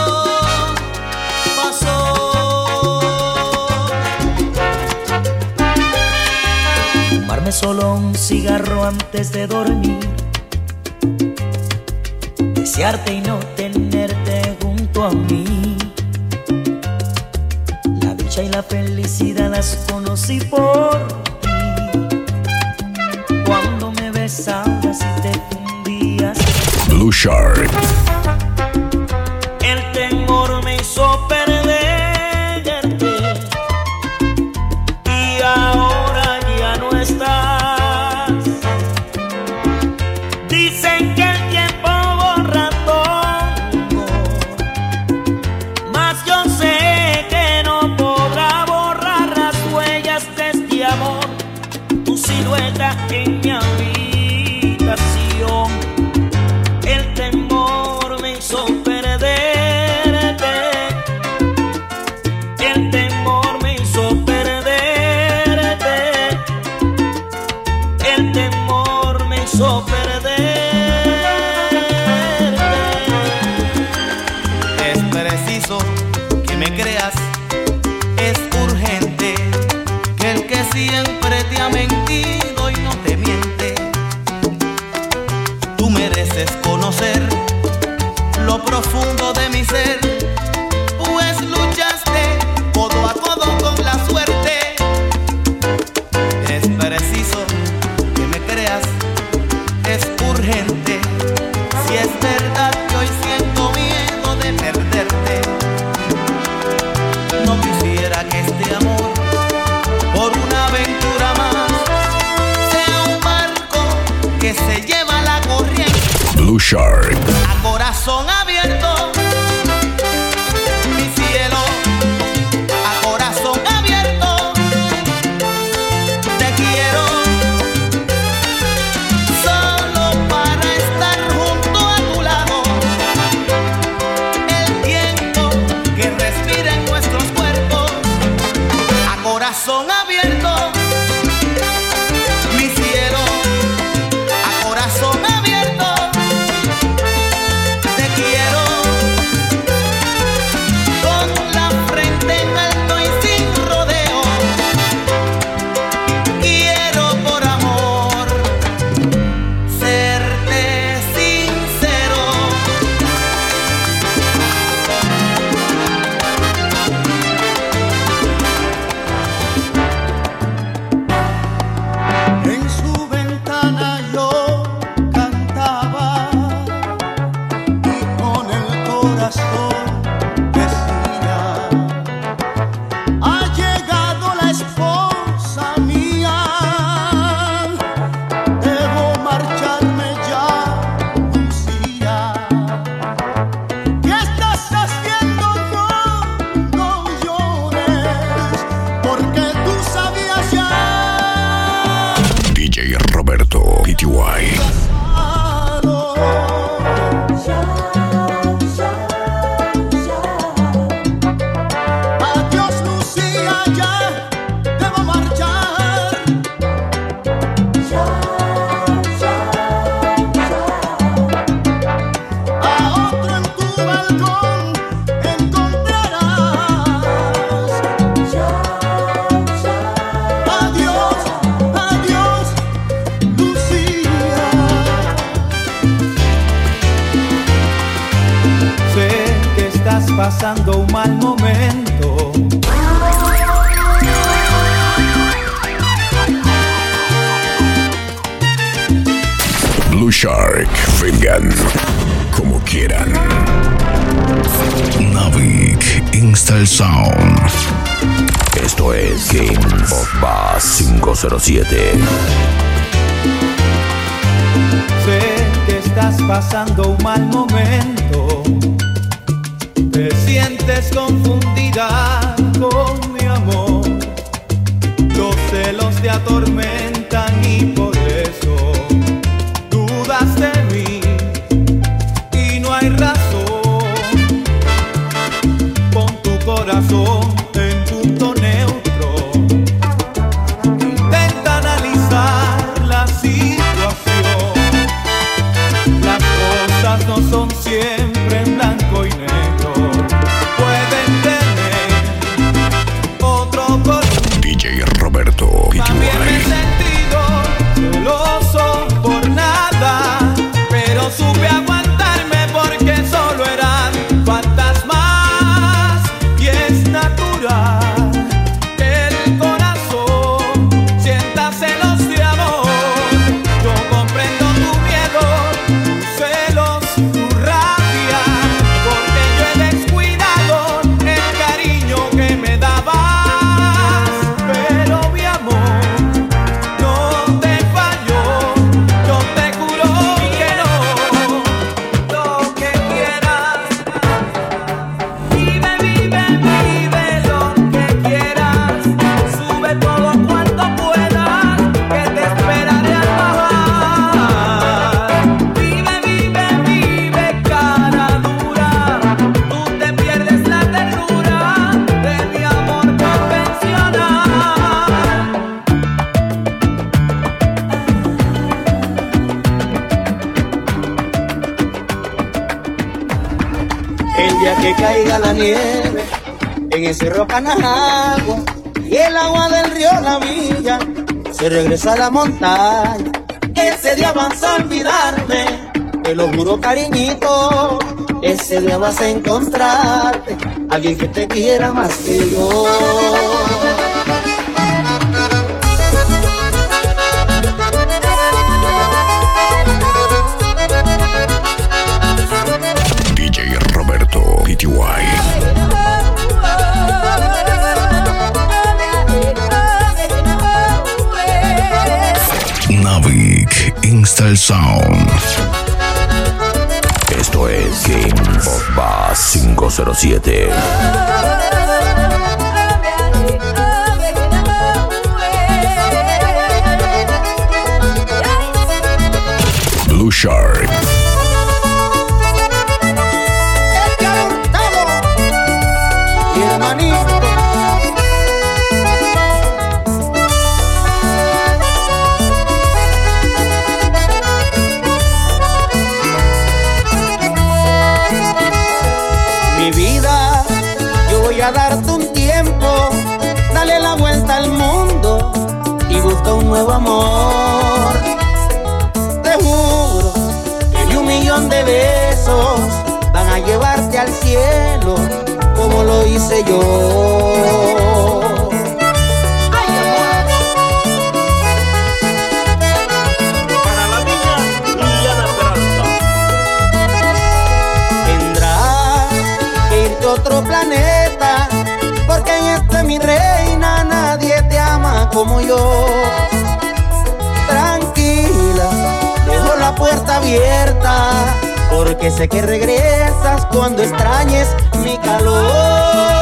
pasó. Fumarme solo un cigarro antes de dormir, desearte y no tenerte junto a mí. La dicha y la felicidad las conocí por ti. Cuando me besabas y te fundías, Blue Shark. el temor me hizo perderte. Y ahora ya no estás. Dicen que el tiempo borra todo, mas yo sé que no podrá borrar las huellas de este amor. Tu silueta en mi habitación. El temor me hizo perderte. El temor me hizo perderte. El temor me hizo perderte. Es preciso que me creas, es urgente que el que siempre te ha mentido y no te miente. Tú mereces conocer lo profundo de mi ser, pues luchaste codo a codo con la suerte. Es preciso que me creas, es urgente. Si es verdad que hoy siento miedo de perderte, no quisiera que este amor, por una aventura más, sea un barco que se lleva la corriente. Blue Shark. A corazón abierto, mi cielo. A corazón abierto, te quiero. Solo para estar junto a tu lado. El tiempo que respira en nuestros cuerpos. A corazón abierto. Pasando un mal momento. Blue Shark, vengan como quieran. Navic Install Sound. Esto es Game of Bass 507. Sé que estás pasando un mal momento. Te sientes confundida con mi amor. Los celos te atormentan y por eso dudas de mí. Y no hay razón. Pon tu corazón en punto neutro. Intenta analizar la situación. Las cosas no son siempre en blanco y negro. También me he sentido celoso por nada, pero supe aguantarme porque solo eran fantasmas. Y es natural que el corazón sienta celos de amor. Yo comprendo tu miedo, tus celos, tu rabia, porque yo he descuidado el cariño que me dabas. Que caiga la nieve en ese río Canajagua y el agua del río La Villa se regresa a la montaña. Ese día vas a olvidarme, te lo juro cariñito. Ese día vas a encontrarte alguien que te quiera más que yo. Navic Music Install Sound. Esto es Game of Bass 507. Blue Shark. Mi vida, yo voy a darte un tiempo, dale la vuelta al mundo y busca un nuevo amor. Te juro que ni 1.000.000 de besos van a llevarte al cielo como lo hice yo. Para la niña Liliana Peralta. Tendrás que irte a otro planeta, porque en este, mi reina, nadie te ama como yo. Tranquila, dejo la puerta abierta, porque sé que regresas cuando extrañes mi calor.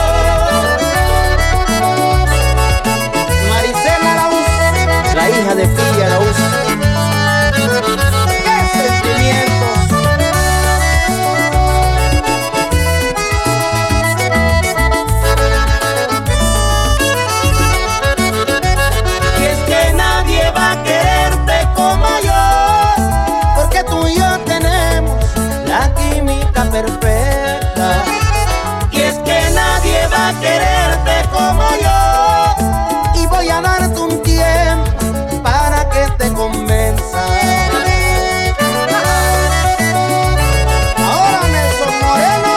Maricela Araúz, la hija de Filla Araúz. ¡Qué sentimientos! Y es que nadie va a quererte como yo, porque tú y yo tenemos la química perfecta. Y es que nadie va a quererte como yo, y voy a darte un tiempo para que te convenza. Ahora Nelson Moreno.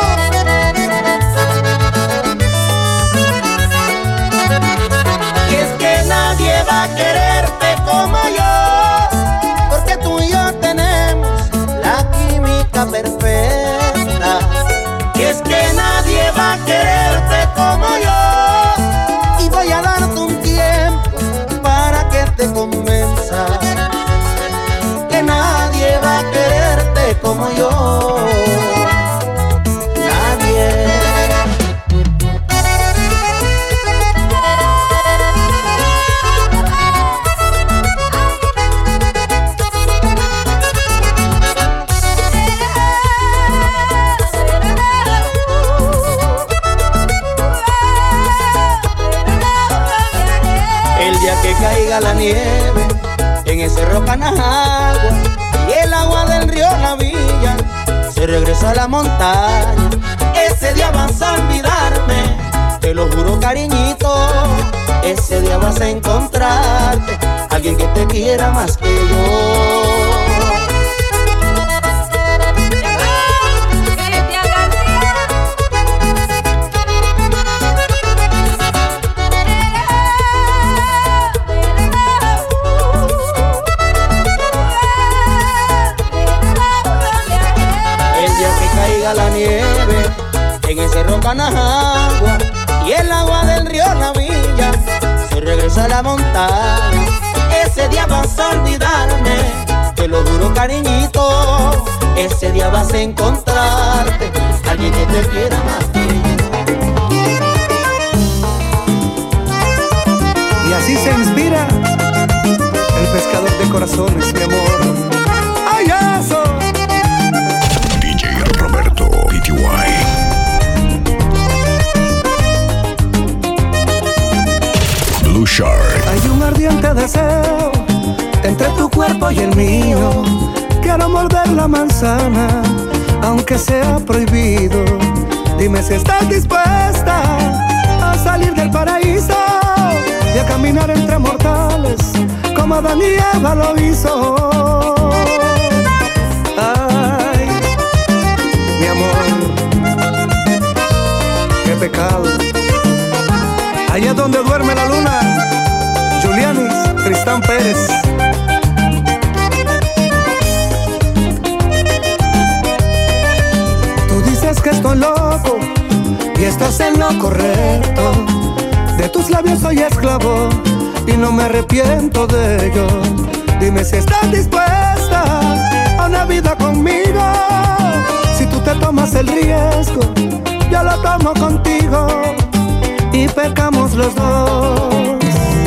Y es que nadie va a quererte como yo, porque tú y yo tenemos la química perfecta. Y es que nadie va a quererte como yo, y voy a darte un tiempo para que te convenza que nadie va a quererte como yo. Nadie. El día que caiga la nieve en ese Cerro Canajagua y el agua del río La Villa se regresa a la montaña, ese día vas a olvidarme, te lo juro, cariñito. Ese día vas a encontrarte alguien que te quiera más que yo. La nieve en el Cerro Canajagua y el agua del río La Villa se regresa a la montaña, ese día vas a olvidarme, te lo juro, cariñito. Ese día vas a encontrarte alguien que te quiera más que yo. Y así se inspira el pescador de corazones, mi amor. ¡Ay, eso! Blue Shark. Hay un ardiente deseo entre tu cuerpo y el mío. Quiero morder la manzana, aunque sea prohibido. Dime si estás dispuesta a salir del paraíso y a caminar entre mortales como Adán y Eva lo hizo. Ay, mi amor, qué pecado. Allá donde duerme la luna, Julianis, Tristán Pérez. Tú dices que estoy loco y estás en lo correcto. De tus labios soy esclavo y no me arrepiento de ello. Dime si estás dispuesta a una vida conmigo. Si tú te tomas el riesgo, yo lo tomo contigo y pecamos los dos.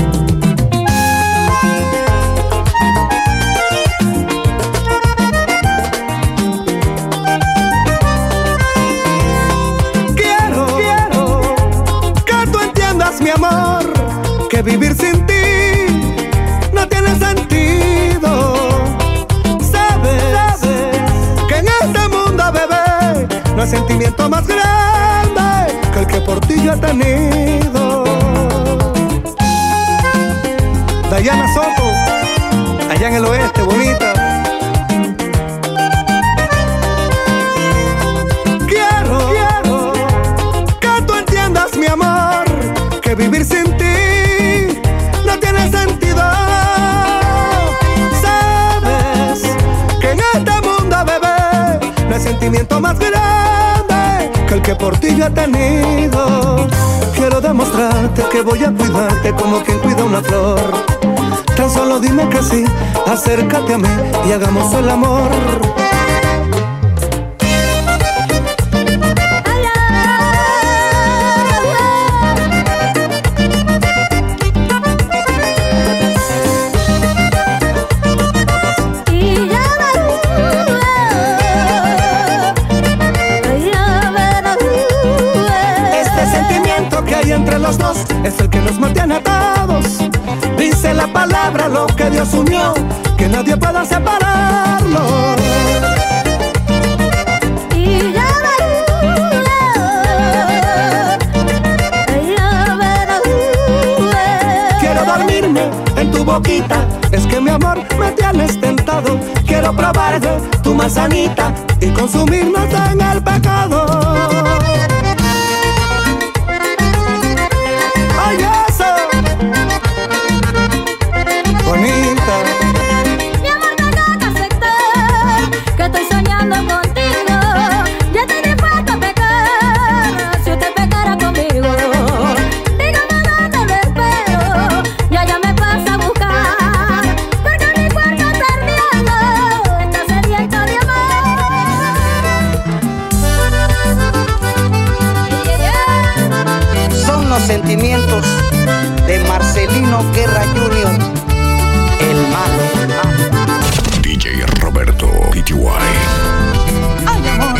Quiero que tú entiendas, mi amor, que vivir sin ti no tiene sentido. Sabes que en este mundo, bebé, no hay sentimiento más grande que el que por ti yo he tenido. Dayana Soto, allá en el oeste, bonita. Quiero que tú entiendas, mi amor, que vivir sin ti no tiene sentido. Sabes que en este mundo, bebé, no hay sentimiento más grande que el que por ti yo he tenido. Quiero demostrarte que voy a cuidarte como quien cuida una flor. Tan solo dime que sí, acércate a mí y hagamos el amor. Entre los dos es el que nos mantiene atados. Dice la palabra, lo que Dios unió, que nadie pueda separarlo. Quiero dormirme en tu boquita, es que mi amor me tienes tentado. Quiero probar de tu manzanita y consumirnos en el pecado. ¡Ay, eso! Bonita. Mi amor, tengo que aceptar que estoy soñando contigo. Ya te dispuesto a pecar si usted pecara conmigo. Dígame dónde lo espero, ya me pasa a buscar, porque mi cuerpo está ardiendo, está sediento de amor. Son los sentimientos de Marcelino Guerra Jr., el malo. DJ Roberto PTY. Ay, amor.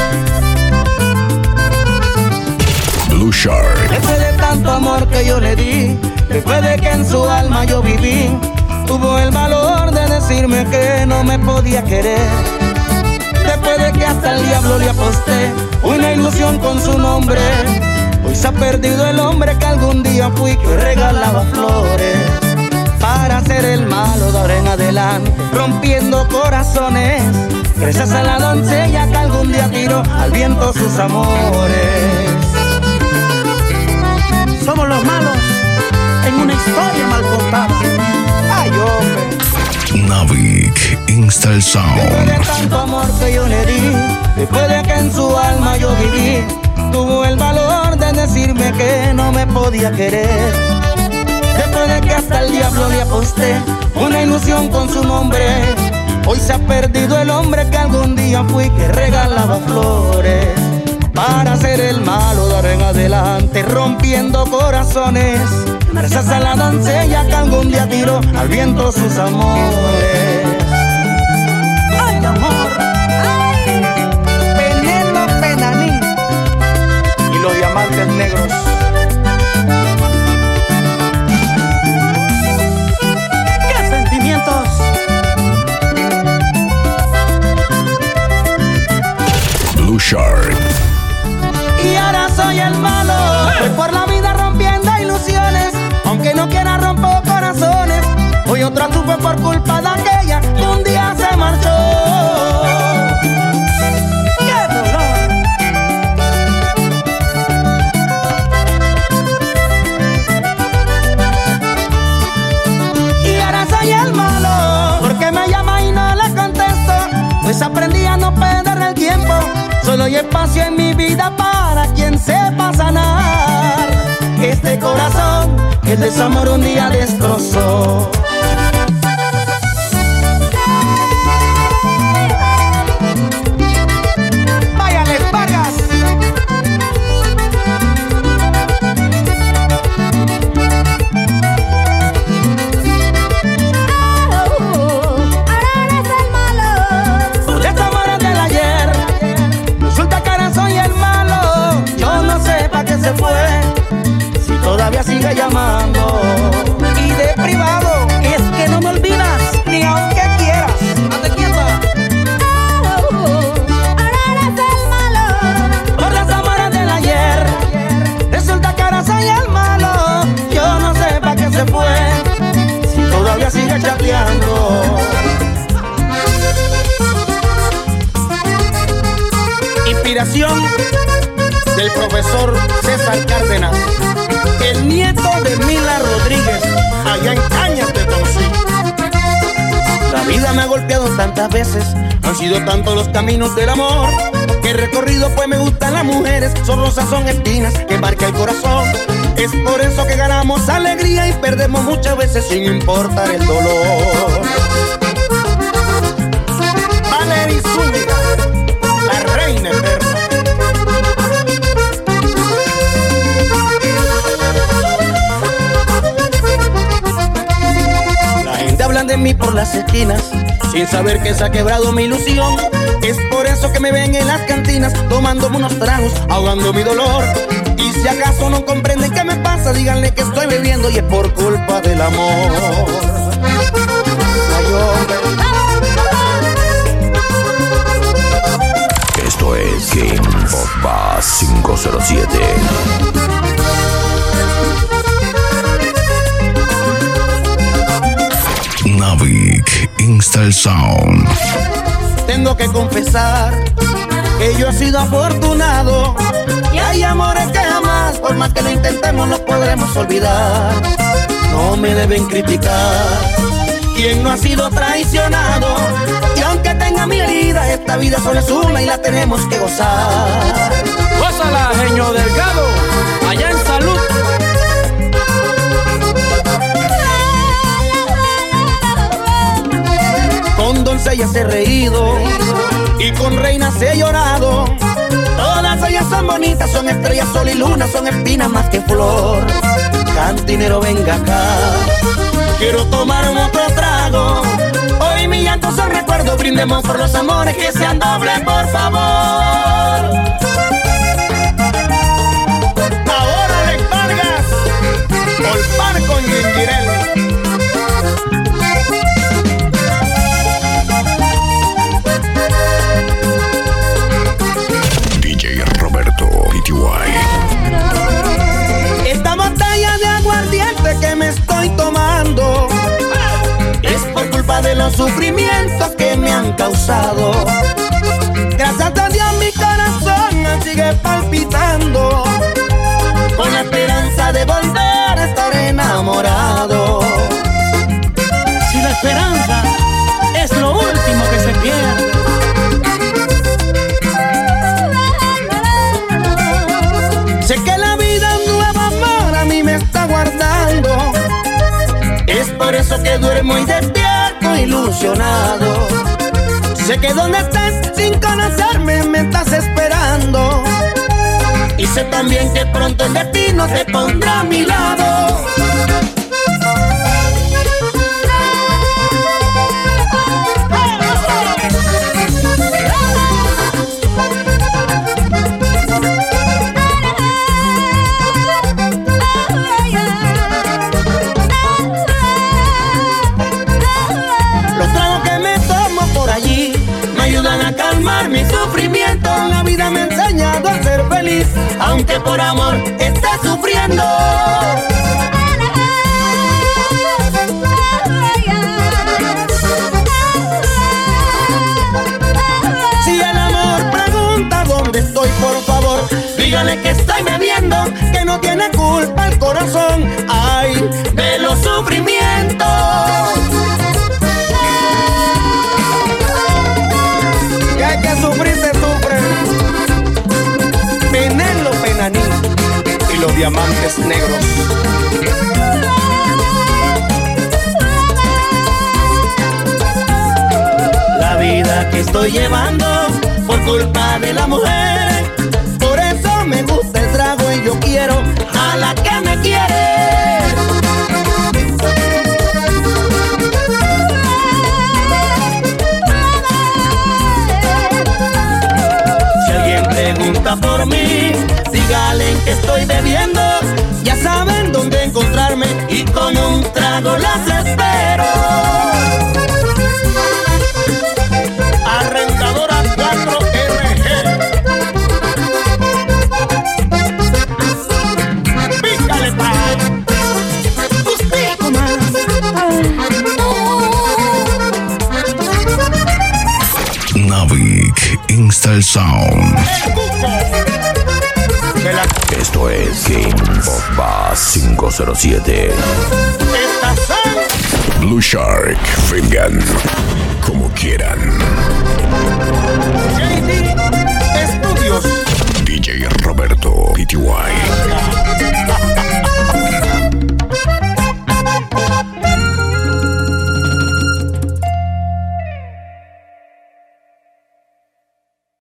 Blue Shark. Después de tanto amor que yo le di, después de que en su alma yo viví, tuvo el valor de decirme que no me podía querer. Después de que hasta el diablo le aposté una ilusión con su nombre, hoy se ha perdido el hombre que algún día fui, que regalaba flores para ser el malo de ahora en adelante, rompiendo corazones. Gracias a la doncella que algún día tiró al viento sus amores. Somos los malos en una historia mal contada. Ay, hombre. Navic Install Sound. Después de tanto amor que yo le di, después de que en su alma yo viví, tuvo el valor de decirme que no me podía querer. Después de que hasta el diablo le aposté una ilusión con su nombre, hoy se ha perdido el hombre que algún día fui, que regalaba flores para ser el malo de ahora en adelante, rompiendo corazones. Gracias a la doncella que algún día tiró al viento sus amores. Ay, amor. Ay, Penélope Nanín y los diamantes negros. ¡Qué sentimientos! Blue Shark. Y ahora soy el malo, voy por la vida rompiendo ilusiones, aunque no quiera romper corazones. Hoy otra tuve por culpa de aquella que un día se marchó. ¡Qué dolor! Y ahora soy el malo, porque me llama y no le contesto, pues aprendí a no perder el tiempo. Solo hay espacio en mi vida para quien sepa sanar este corazón que el desamor un día destrozó. me ha golpeado tantas veces, han sido tantos los caminos del amor que he recorrido, pues me gustan las mujeres. Son rosas, son espinas que marca el corazón. Es por eso que ganamos alegría y perdemos muchas veces sin importar el dolor. Valery Zúñiga, la reina eterna. La gente habla de mí por las esquinas sin saber que se ha quebrado mi ilusión. Es por eso que me ven en las cantinas tomándome unos tragos, ahogando mi dolor. Y si acaso no comprenden qué me pasa, díganle que estoy bebiendo y es por culpa del amor. Ay, hombre. Esto es Game of Bass 507. Navic Install Sound. Tengo que confesar que yo he sido afortunado y hay amores que jamás, por más que lo intentemos, no podremos olvidar. No me deben criticar quien no ha sido traicionado, y aunque tenga mi herida, esta vida solo es una y la tenemos que gozar. Gózala, Genio Delgado, allá en Salud. Con doncellas he reído y con reinas he llorado. Todas ellas son bonitas, son estrellas, sol y luna, son espinas más que flor. Cantinero, venga acá, quiero tomarme otro trago. Hoy mi llanto son recuerdos, brindemos por los amores que sean dobles, por favor. Ahora Alex Vargas, Olpar con Gingirel. Esta botella de aguardiente que me estoy tomando es por culpa de los sufrimientos que me han causado. Gracias a Dios mi corazón sigue palpitando, con la esperanza de volver a estar enamorado. Si la esperanza es lo último que se pierde, sé que la vida un nuevo amor a mí me está guardando. Es por eso que duermo y despierto ilusionado. Sé que donde estés sin conocerme me estás esperando. Y sé también que pronto el destino te pondrá a mi lado. Mi sufrimiento, la vida me ha enseñado a ser feliz, aunque por amor esté sufriendo. Si el amor pregunta dónde estoy, por favor, dígale que estoy bebiendo, que no tiene culpa el corazón, ay, de los sufrimientos. Sufrir se sufre. Penélope Naní y los diamantes negros. La vida que estoy llevando por culpa de la mujer, por eso me gusta el trago y yo quiero a la que me quiere. Pregunta por mí, dígale que estoy bebiendo, ya saben dónde encontrarme y con un trago las espero. Arrendadora 4RG. Pícale pa' usted más. Navic Install Sound. Esto es Game of Bass 507. Blue Shark Fingan. como quieran. JD Estudios. DJ Roberto PTY.